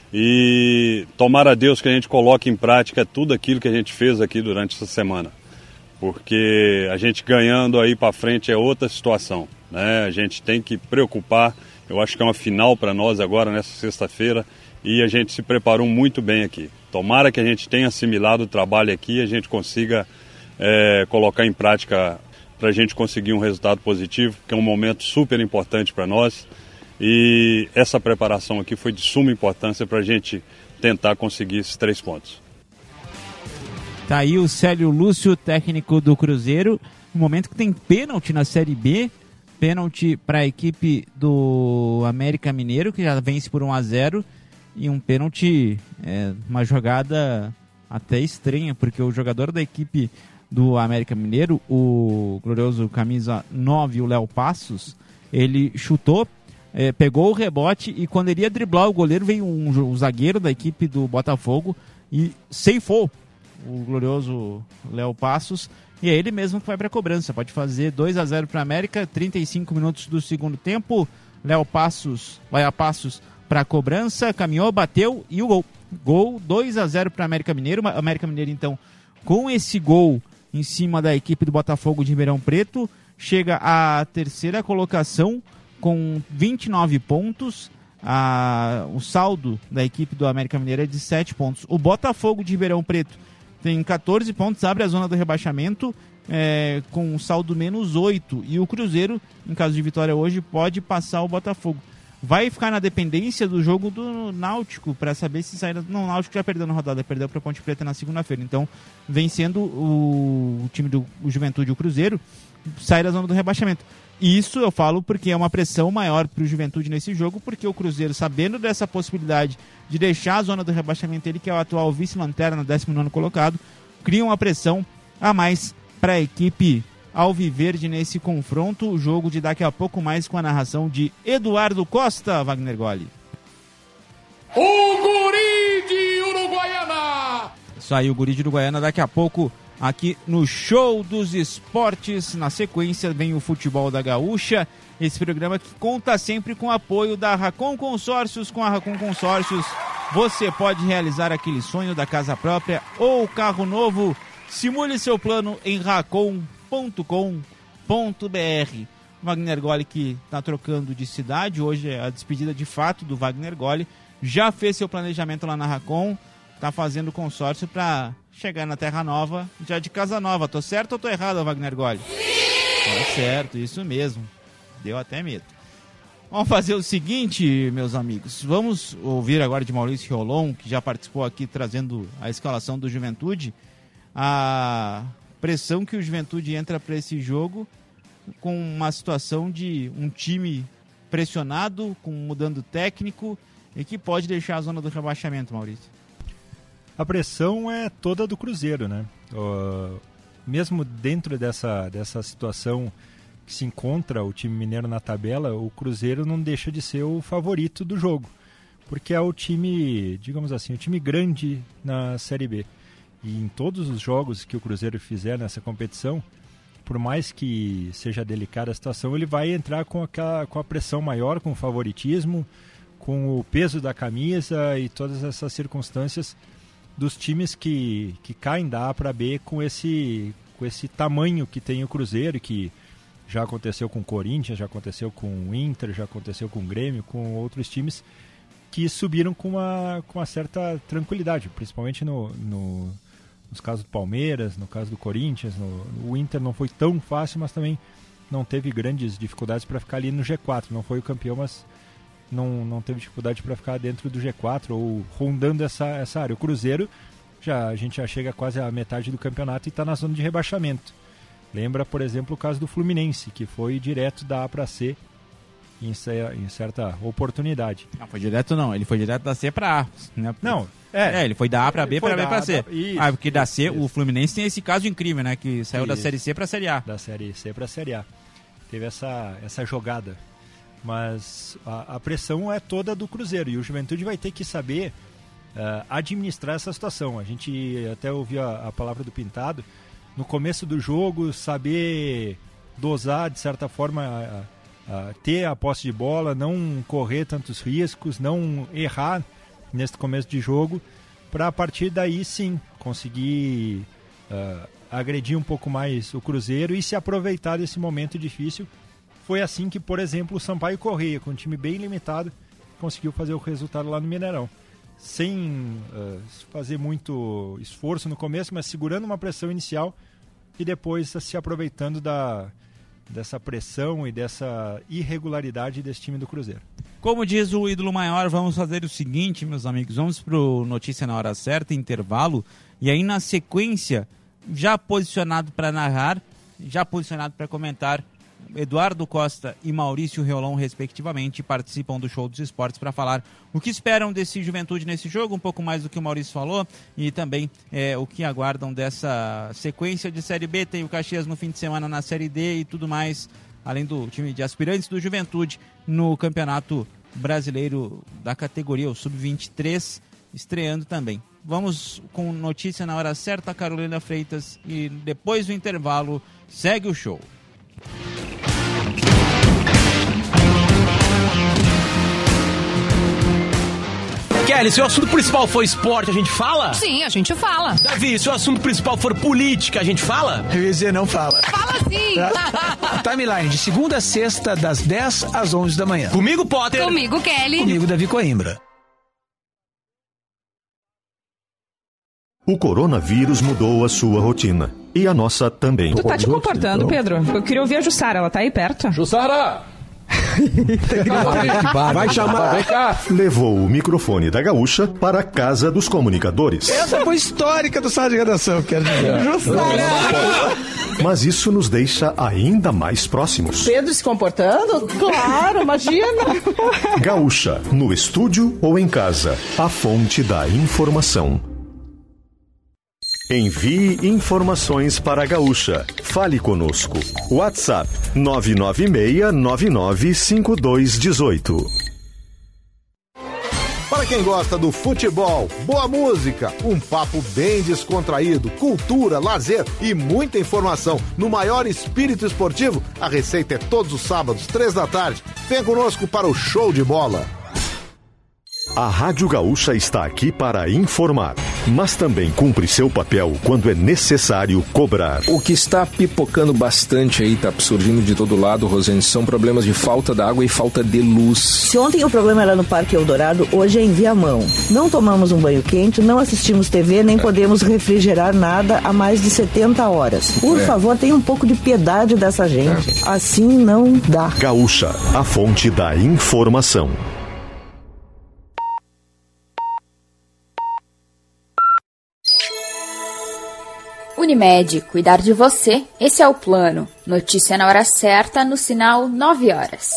Speaker 30: e tomara a Deus que a gente coloque em prática tudo aquilo que a gente fez aqui durante essa semana. Porque a gente ganhando aí para frente é outra situação, né? A gente tem que preocupar, eu acho que é uma final para nós agora nessa sexta-feira e a gente se preparou muito bem aqui. Tomara que a gente tenha assimilado o trabalho aqui e a gente consiga colocar em prática para a gente conseguir um resultado positivo, que é um momento super importante para nós. E essa preparação aqui foi de suma importância para a gente tentar conseguir esses 3 pontos.
Speaker 2: Tá aí o Célio Lúcio, técnico do Cruzeiro, no momento que tem pênalti na Série B, pênalti para a equipe do América Mineiro, que já vence por 1-0, e um pênalti, uma jogada até estranha, porque o jogador da equipe do América Mineiro, o glorioso camisa 9, o Léo Passos, ele chutou, pegou o rebote e quando ele ia driblar o goleiro, veio um zagueiro da equipe do Botafogo e ceifou o glorioso Léo Passos, e é ele mesmo que vai para a cobrança. Pode fazer 2-0 para a América, 35 minutos do segundo tempo. Léo Passos vai a passos para a cobrança, caminhou, bateu e o gol. Gol 2-0 para a América Mineiro. América Mineiro, então, com esse gol em cima da equipe do Botafogo de Ribeirão Preto, chega à terceira colocação com 29 pontos. O saldo da equipe do América Mineiro é de 7 pontos. O Botafogo de Ribeirão Preto tem 14 pontos, abre a zona do rebaixamento com um saldo menos 8. E o Cruzeiro, em caso de vitória hoje, pode passar o Botafogo. Vai ficar na dependência do jogo do Náutico para saber se sair. Não, o Náutico já perdeu na rodada, perdeu para a Ponte Preta na segunda-feira. Então, vencendo o time do Juventude e o Cruzeiro, sai da zona do rebaixamento. Isso eu falo porque é uma pressão maior para o Juventude nesse jogo, porque o Cruzeiro, sabendo dessa possibilidade de deixar a zona do rebaixamento, ele que é o atual vice-lanterna, 19º colocado, cria uma pressão a mais para a equipe alviverde nesse confronto. O jogo de daqui a pouco mais com a narração de Eduardo Costa, Wagner Goli.
Speaker 3: O guri de Uruguaiana!
Speaker 2: Isso aí, o guri de Uruguaiana daqui a pouco aqui no Show dos Esportes. Na sequência vem o Futebol da Gaúcha, esse programa que conta sempre com o apoio da Racon Consórcios. Com a Racon Consórcios você pode realizar aquele sonho da casa própria ou carro novo. Simule seu plano em racon.com.br. Wagner Goli, que está trocando de cidade, hoje é a despedida de fato do Wagner Goli, já fez seu planejamento lá na Racon, está fazendo consórcio para chegar na Terra Nova, já de casa nova. Tô certo ou tô errado, Wagner Goli? Tá certo, isso mesmo. Deu até medo. Vamos fazer o seguinte, meus amigos. Vamos ouvir agora de Maurício Riolon, que já participou aqui trazendo a escalação do Juventude. A pressão que o Juventude entra para esse jogo com uma situação de um time pressionado, mudando técnico e que pode deixar a zona do rebaixamento, Maurício.
Speaker 12: A pressão é toda do Cruzeiro, né? Mesmo dentro dessa situação que se encontra o time mineiro na tabela, o Cruzeiro não deixa de ser o favorito do jogo, porque é o time, digamos assim, o time grande na Série B. E em todos os jogos que o Cruzeiro fizer nessa competição, por mais que seja delicada a situação, ele vai entrar com a pressão maior, com o favoritismo, com o peso da camisa e todas essas circunstâncias dos times que caem da A para B com esse tamanho que tem o Cruzeiro, que já aconteceu com o Corinthians, já aconteceu com o Inter, já aconteceu com o Grêmio, com outros times que subiram com uma certa tranquilidade, principalmente no nos casos do Palmeiras, no caso do Corinthians, o Inter não foi tão fácil, mas também não teve grandes dificuldades para ficar ali no G4. Não foi o campeão, mas não teve dificuldade para ficar dentro do G4 ou rondando essa área. O Cruzeiro, a gente já chega quase à metade do campeonato e está na zona de rebaixamento. Lembra, por exemplo, o caso do Fluminense, que foi direto da A para C em certa oportunidade.
Speaker 2: Não, foi direto não, ele foi direto da C para A. Né?
Speaker 12: Não,
Speaker 2: ele foi da A para B para B para C. Porque da C,
Speaker 12: isso.
Speaker 2: O Fluminense tem esse caso incrível, né? Que saiu da Série C para a Série A.
Speaker 12: Da Série C para a Série A. Teve essa jogada. Mas a pressão é toda do Cruzeiro e o Juventude vai ter que saber administrar essa situação. A gente até ouviu a palavra do Pintado. No começo do jogo, saber dosar, de certa forma, ter a posse de bola, não correr tantos riscos, não errar nesse começo de jogo, para a partir daí sim conseguir agredir um pouco mais o Cruzeiro e se aproveitar desse momento difícil. Foi assim que, por exemplo, o Sampaio Corrêa, com um time bem limitado, conseguiu fazer o resultado lá no Mineirão. Sem fazer muito esforço no começo, mas segurando uma pressão inicial e depois se aproveitando dessa pressão e dessa irregularidade desse time do Cruzeiro.
Speaker 2: Como diz o ídolo maior, vamos fazer o seguinte, meus amigos, vamos para o Notícia na Hora Certa, intervalo, e aí na sequência, já posicionado para narrar, já posicionado para comentar, Eduardo Costa e Maurício Reolon, respectivamente, participam do Show dos Esportes para falar o que esperam desse Juventude nesse jogo, um pouco mais do que o Maurício falou, e também o que aguardam dessa sequência de Série B. Tem o Caxias no fim de semana na Série D e tudo mais, além do time de aspirantes do Juventude no Campeonato Brasileiro da categoria, o Sub-23, estreando também. Vamos com Notícia na Hora Certa, Carolina Freitas, e depois do intervalo segue o show.
Speaker 4: Kelly, se o assunto principal for esporte, a gente fala?
Speaker 18: Sim, a gente fala.
Speaker 4: Davi, se o assunto principal for política, a gente fala?
Speaker 5: Eu ia dizer, não fala.
Speaker 18: Fala sim!
Speaker 5: Timeline, de segunda a sexta, das 10 às 11 da manhã.
Speaker 4: Comigo, Potter.
Speaker 18: Comigo, Kelly.
Speaker 5: Comigo, Davi Coimbra.
Speaker 1: O coronavírus mudou a sua rotina. E a nossa também.
Speaker 15: Tu tá te comportando, Pedro? Eu queria ouvir a Jussara, ela tá aí perto?
Speaker 3: Jussara!
Speaker 1: Vai chamar.
Speaker 3: Vem cá.
Speaker 1: Levou o microfone da Gaúcha para a casa dos comunicadores.
Speaker 5: Essa foi histórica do sala de redação, quero dizer.
Speaker 15: Jussara!
Speaker 1: Mas isso nos deixa ainda mais próximos.
Speaker 27: Pedro se comportando? Claro, imagina!
Speaker 1: Gaúcha, no estúdio ou em casa, a fonte da informação. Envie informações para a Gaúcha. Fale conosco. WhatsApp 996995218.
Speaker 16: Para quem gosta do futebol, boa música, um papo bem descontraído, cultura, lazer e muita informação no maior espírito esportivo, a receita é todos os sábados, 15h. Venha conosco para o Show de Bola.
Speaker 1: A Rádio Gaúcha está aqui para informar, mas também cumpre seu papel quando é necessário cobrar.
Speaker 17: O que está pipocando bastante aí, tá surgindo de todo lado, Rosane, são problemas de falta d'água e falta de luz.
Speaker 20: Se ontem o problema era no Parque Eldorado, hoje é em Viamão. Não tomamos um banho quente, não assistimos TV, nem podemos refrigerar nada há mais de 70 horas. Por favor, tenha um pouco de piedade dessa gente. Assim não dá.
Speaker 1: Gaúcha, a fonte da informação.
Speaker 21: Unimed, cuidar de você, esse é o plano. Notícia na hora certa, no sinal 9h.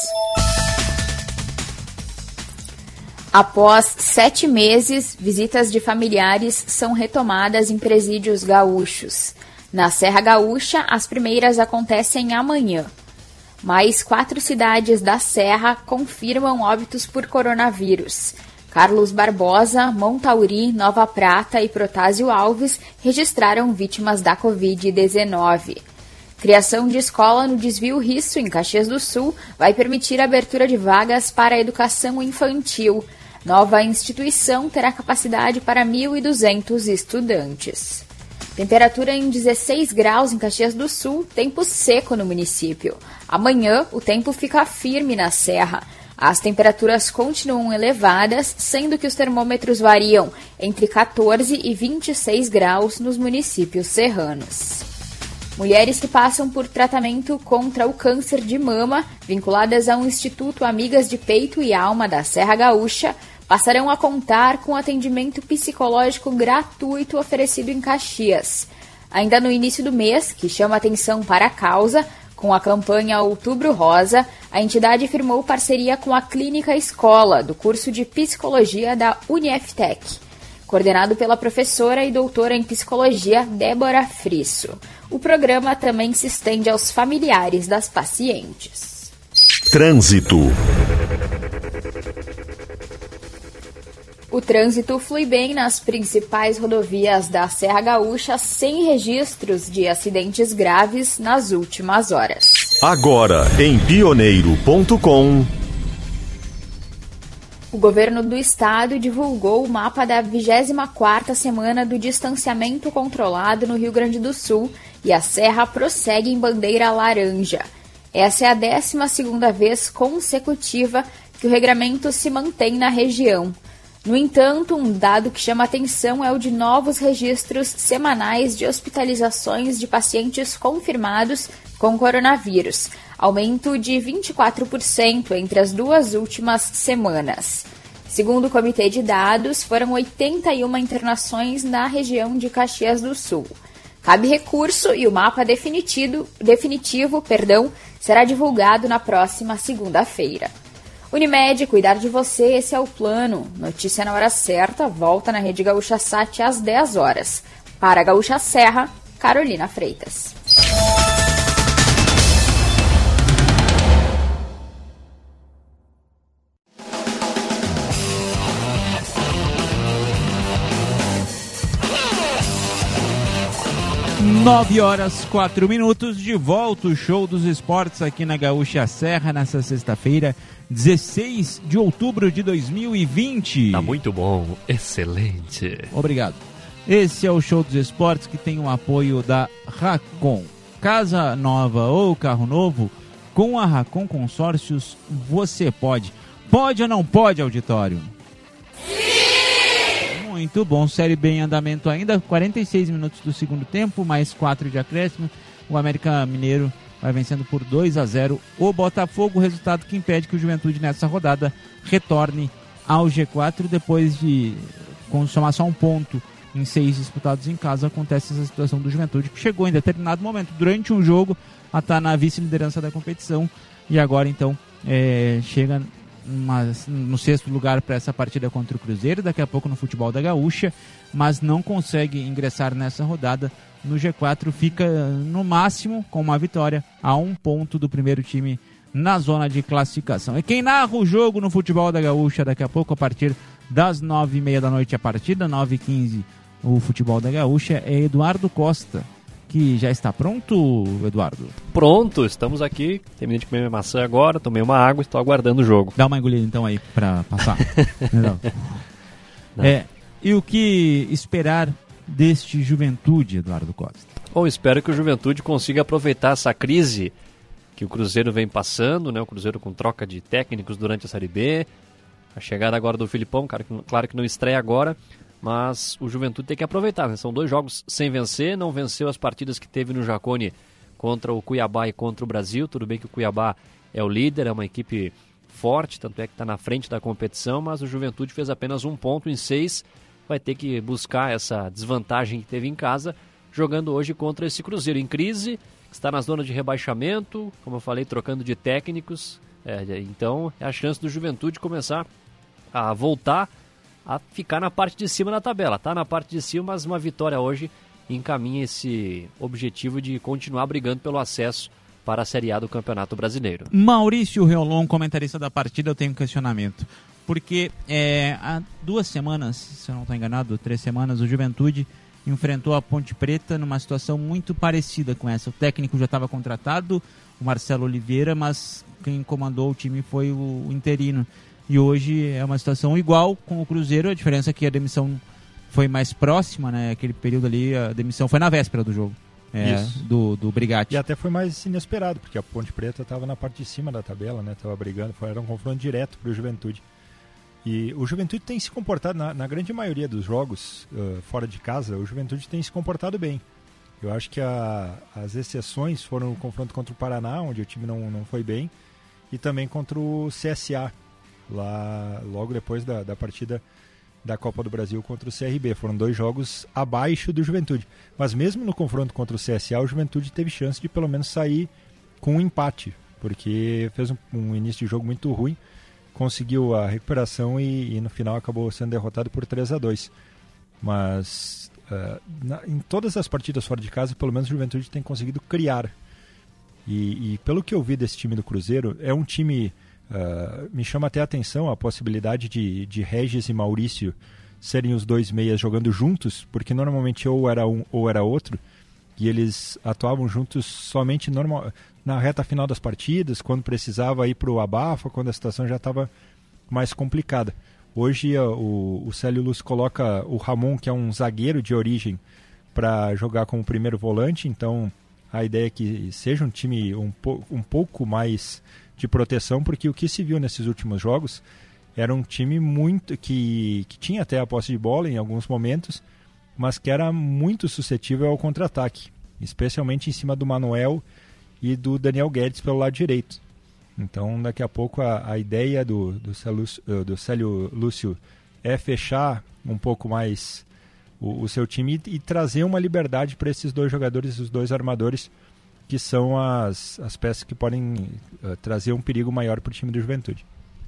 Speaker 21: Após 7 meses, visitas de familiares são retomadas em presídios gaúchos. Na Serra Gaúcha, as primeiras acontecem amanhã. Mais 4 cidades da Serra confirmam óbitos por coronavírus. Carlos Barbosa, Montauri, Nova Prata e Protásio Alves registraram vítimas da Covid-19. Criação de escola no Desvio Risso, em Caxias do Sul, vai permitir a abertura de vagas para a educação infantil. Nova instituição terá capacidade para 1.200 estudantes. Temperatura em 16 graus em Caxias do Sul, tempo seco no município. Amanhã, o tempo fica firme na Serra. As temperaturas continuam elevadas, sendo que os termômetros variam entre 14 e 26 graus nos municípios serranos. Mulheres que passam por tratamento contra o câncer de mama, vinculadas ao Instituto Amigas de Peito e Alma da Serra Gaúcha, passarão a contar com atendimento psicológico gratuito oferecido em Caxias. Ainda no início do mês, que chama atenção para a causa, com a campanha Outubro Rosa, a entidade firmou parceria com a Clínica Escola, do curso de Psicologia da Uniftec, coordenado pela professora e doutora em Psicologia Débora Frisso. O programa também se estende aos familiares das pacientes.
Speaker 1: Trânsito.
Speaker 21: O trânsito flui bem nas principais rodovias da Serra Gaúcha, sem registros de acidentes graves nas últimas horas.
Speaker 1: Agora, em pioneiro.com.
Speaker 21: O governo do estado divulgou o mapa da 24ª semana do distanciamento controlado no Rio Grande do Sul e a serra prossegue em bandeira laranja. Essa é a 12ª vez consecutiva que o regramento se mantém na região. No entanto, um dado que chama atenção é o de novos registros semanais de hospitalizações de pacientes confirmados com coronavírus, aumento de 24% entre as duas últimas semanas. Segundo o Comitê de Dados, foram 81 internações na região de Caxias do Sul. Cabe recurso e o mapa definitivo será divulgado na próxima segunda-feira. Unimed, cuidar de você, esse é o plano. Notícia na hora certa, volta na Rede Gaúcha Sat às 10 horas. Para a Gaúcha Serra, Carolina Freitas.
Speaker 2: Nove horas, 4 minutos, de volta o Show dos Esportes aqui na Gaúcha Serra, nessa sexta-feira, 16 de outubro de 2020.
Speaker 6: Tá muito bom, excelente.
Speaker 2: Obrigado. Esse é o Show dos Esportes, que tem o apoio da Racon. Casa nova ou carro novo, com a Racon Consórcios você pode. Pode ou não pode, auditório? Muito bom, Série B em andamento ainda, 46 minutos do segundo tempo, mais 4 de acréscimo. O América Mineiro vai vencendo por 2-0 o Botafogo, resultado que impede que o Juventude nessa rodada retorne ao G4, depois de somar só um ponto em 6 disputados em casa. Acontece essa situação do Juventude, que chegou em determinado momento, durante um jogo, a estar na vice-liderança da competição, e agora então chega no 6º lugar para essa partida contra o Cruzeiro, daqui a pouco no futebol da Gaúcha, mas não consegue ingressar nessa rodada no G4, fica no máximo com uma vitória a 1 ponto do primeiro time na zona de classificação. E quem narra o jogo no futebol da Gaúcha daqui a pouco, a partir das 9h30 da noite a partida, 9h15 o futebol da Gaúcha, é Eduardo Costa, que já está pronto, Eduardo?
Speaker 6: Pronto, estamos aqui, terminei de comer minha maçã agora, tomei uma água e estou aguardando o jogo.
Speaker 2: Dá uma engolida então aí para passar. Não. E o que esperar deste Juventude, Eduardo Costa?
Speaker 6: Bom, espero que o Juventude consiga aproveitar essa crise que o Cruzeiro vem passando, né? O Cruzeiro com troca de técnicos durante a Série B, a chegada agora do Filipão, claro que não estreia agora, mas o Juventude tem que aproveitar, né? São 2 jogos sem vencer, não venceu as partidas que teve no Jacone contra o Cuiabá e contra o Brasil. Tudo bem que o Cuiabá é o líder, é uma equipe forte, tanto é que está na frente da competição, mas o Juventude fez apenas 1 ponto em 6, vai ter que buscar essa desvantagem que teve em casa, jogando hoje contra esse Cruzeiro em crise, que está na zona de rebaixamento, como eu falei, trocando de técnicos. Então é a chance do Juventude começar a voltar a ficar na parte de cima da tabela. Está na parte de cima, mas uma vitória hoje encaminha esse objetivo de continuar brigando pelo acesso para a Série A do Campeonato Brasileiro.
Speaker 2: Maurício Reolon, comentarista da partida, eu tenho um questionamento. Porque há 2 semanas, se eu não estou enganado, 3 semanas, o Juventude enfrentou a Ponte Preta numa situação muito parecida com essa. O técnico já estava contratado, o Marcelo Oliveira, mas quem comandou o time foi o interino. E hoje é uma situação igual com o Cruzeiro, a diferença é que a demissão foi mais próxima, né? Aquele período ali, a demissão foi na véspera do jogo. do Brigatti.
Speaker 12: E até foi mais inesperado, porque a Ponte Preta estava na parte de cima da tabela, né? Estava brigando, era um confronto direto para o Juventude. E o Juventude tem se comportado, na grande maioria dos jogos fora de casa, o Juventude tem se comportado bem. Eu acho que as exceções foram o confronto contra o Paraná, onde o time não foi bem, e também contra o CSA, lá logo depois da partida da Copa do Brasil contra o CRB. Foram 2 jogos abaixo do Juventude. Mas mesmo no confronto contra o CSA, o Juventude teve chance de pelo menos sair com um empate, porque fez um início de jogo muito ruim, conseguiu a recuperação e no final acabou sendo derrotado por 3-2. Mas em todas as partidas fora de casa, pelo menos o Juventude tem conseguido criar. E pelo que eu vi desse time do Cruzeiro, é um time... me chama até a atenção a possibilidade de Regis e Maurício serem os 2 meias jogando juntos, porque normalmente ou era um ou era outro, e eles atuavam juntos somente na reta final das partidas, quando precisava ir para o abafa, quando a situação já estava mais complicada. Hoje o Célio Lúcio coloca o Ramon, que é um zagueiro de origem, para jogar como primeiro volante, então a ideia é que seja um time um pouco mais de proteção, porque o que se viu nesses últimos jogos era um time muito que tinha até a posse de bola em alguns momentos, mas que era muito suscetível ao contra-ataque, especialmente em cima do Manuel e do Daniel Guedes pelo lado direito. Então daqui a pouco a ideia do Célio Lúcio é fechar um pouco mais o seu time e trazer uma liberdade para esses 2 jogadores, os 2 armadores, que são as peças que podem trazer um perigo maior para o time do Juventude.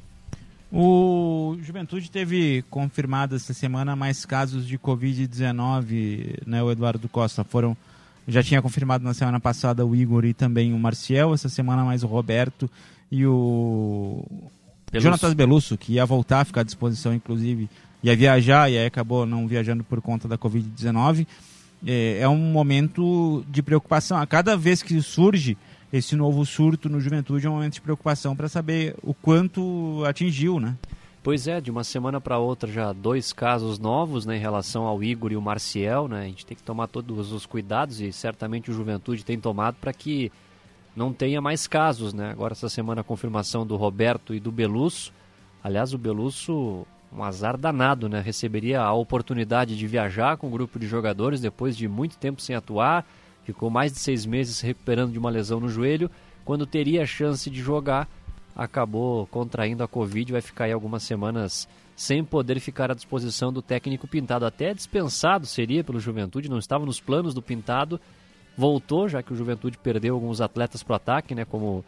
Speaker 2: O Juventude teve confirmado essa semana mais casos de Covid-19, né, o Eduardo Costa. Já tinha confirmado na semana passada o Igor e também o Marcial, essa semana mais o Roberto e o Jonatas Belusso, que ia voltar a ficar à disposição, inclusive, ia viajar e aí acabou não viajando por conta da Covid-19. É um momento de preocupação. A cada vez que surge esse novo surto no Juventude, é um momento de preocupação para saber o quanto atingiu, né?
Speaker 6: Pois é, de uma semana para outra já 2 casos novos, né, em relação ao Igor e o Marcial, né? A gente tem que tomar todos os cuidados e certamente o Juventude tem tomado para que não tenha mais casos, né? Agora essa semana a confirmação do Roberto e do Belusso. Aliás, o Belusso, um azar danado, né? Receberia a oportunidade de viajar com um grupo de jogadores depois de muito tempo sem atuar, ficou mais de 6 meses se recuperando de uma lesão no joelho. Quando teria a chance de jogar, acabou contraindo a Covid, vai ficar aí algumas semanas sem poder ficar à disposição do técnico Pintado. Até dispensado seria pelo Juventude, não estava nos planos do Pintado. Voltou, já que o Juventude perdeu alguns atletas para o ataque, né? Como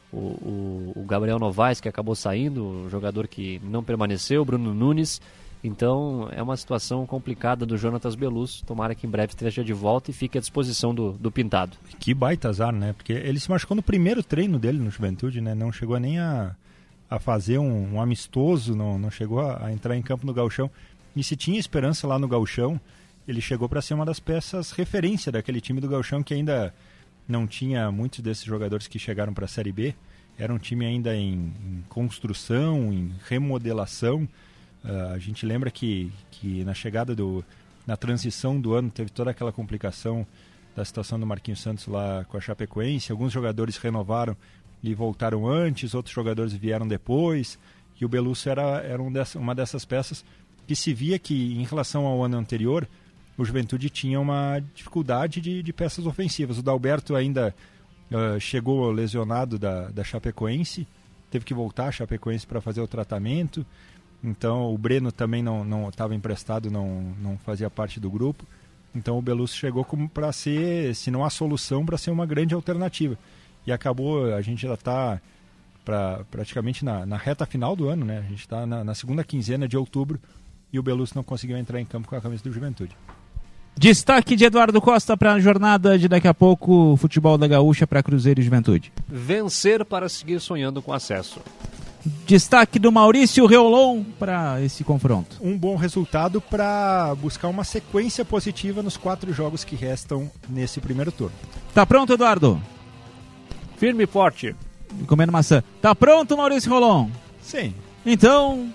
Speaker 6: o Gabriel Novaes, que acabou saindo, o jogador que não permaneceu, o Bruno Nunes. Então é uma situação complicada do Jonatas Belusso. Tomara que em breve esteja de volta e fique à disposição do Pintado.
Speaker 12: Que baita azar, né? Porque ele se machucou no primeiro treino dele no Juventude, né? Não chegou nem a fazer um amistoso, não chegou a entrar em campo no Gauchão. E se tinha esperança lá no Gauchão, ele chegou para ser uma das peças referência daquele time do Gauchão, que ainda não tinha muitos desses jogadores que chegaram para a Série B. Era um time ainda em construção, em remodelação. A gente lembra que na chegada na transição do ano teve toda aquela complicação da situação do Marquinhos Santos lá com a Chapecoense. Alguns jogadores renovaram e voltaram antes, outros jogadores vieram depois, e o Belusso era uma dessas peças que se via que, em relação ao ano anterior, o Juventude tinha uma dificuldade de peças ofensivas. O Dalberto ainda chegou lesionado da Chapecoense, teve que voltar a Chapecoense para fazer o tratamento. Então o Breno também não estava emprestado, não fazia parte do grupo. Então o Belusso chegou como para ser, se não a solução, para ser uma grande alternativa. E acabou, a gente já está praticamente na reta final do ano, né? A gente está na segunda quinzena de outubro e o Belusso não conseguiu entrar em campo com a camisa do Juventude.
Speaker 2: Destaque de Eduardo Costa para a jornada de daqui a pouco, futebol da Gaúcha para Cruzeiro e Juventude.
Speaker 6: Vencer para seguir sonhando com acesso.
Speaker 2: Destaque do Maurício Reolon para esse confronto.
Speaker 12: Um bom resultado para buscar uma sequência positiva nos 4 jogos que restam nesse primeiro turno.
Speaker 2: Tá pronto, Eduardo?
Speaker 6: Firme e forte.
Speaker 2: Comendo maçã. Tá pronto, Maurício Reolon?
Speaker 12: Sim.
Speaker 2: Então...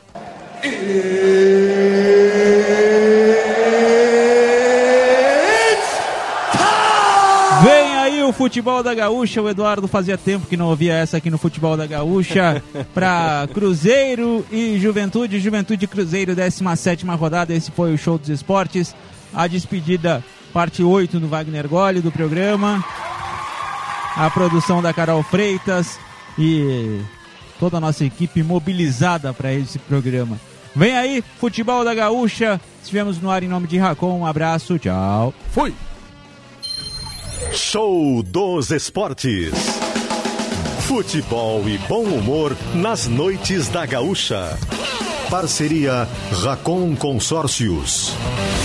Speaker 2: o Futebol da Gaúcha. O Eduardo fazia tempo que não ouvia essa aqui no Futebol da Gaúcha. Para Cruzeiro e Juventude. Juventude e Cruzeiro, 17ª rodada. Esse foi o Show dos Esportes. A despedida, parte 8 do Wagner Goli do programa. A produção da Carol Freitas e toda a nossa equipe mobilizada para esse programa. Vem aí, Futebol da Gaúcha. Estivemos no ar em nome de Racon. Um abraço, tchau.
Speaker 1: Fui! Show dos Esportes. Futebol e bom humor nas noites da Gaúcha. Parceria Racon Consórcios.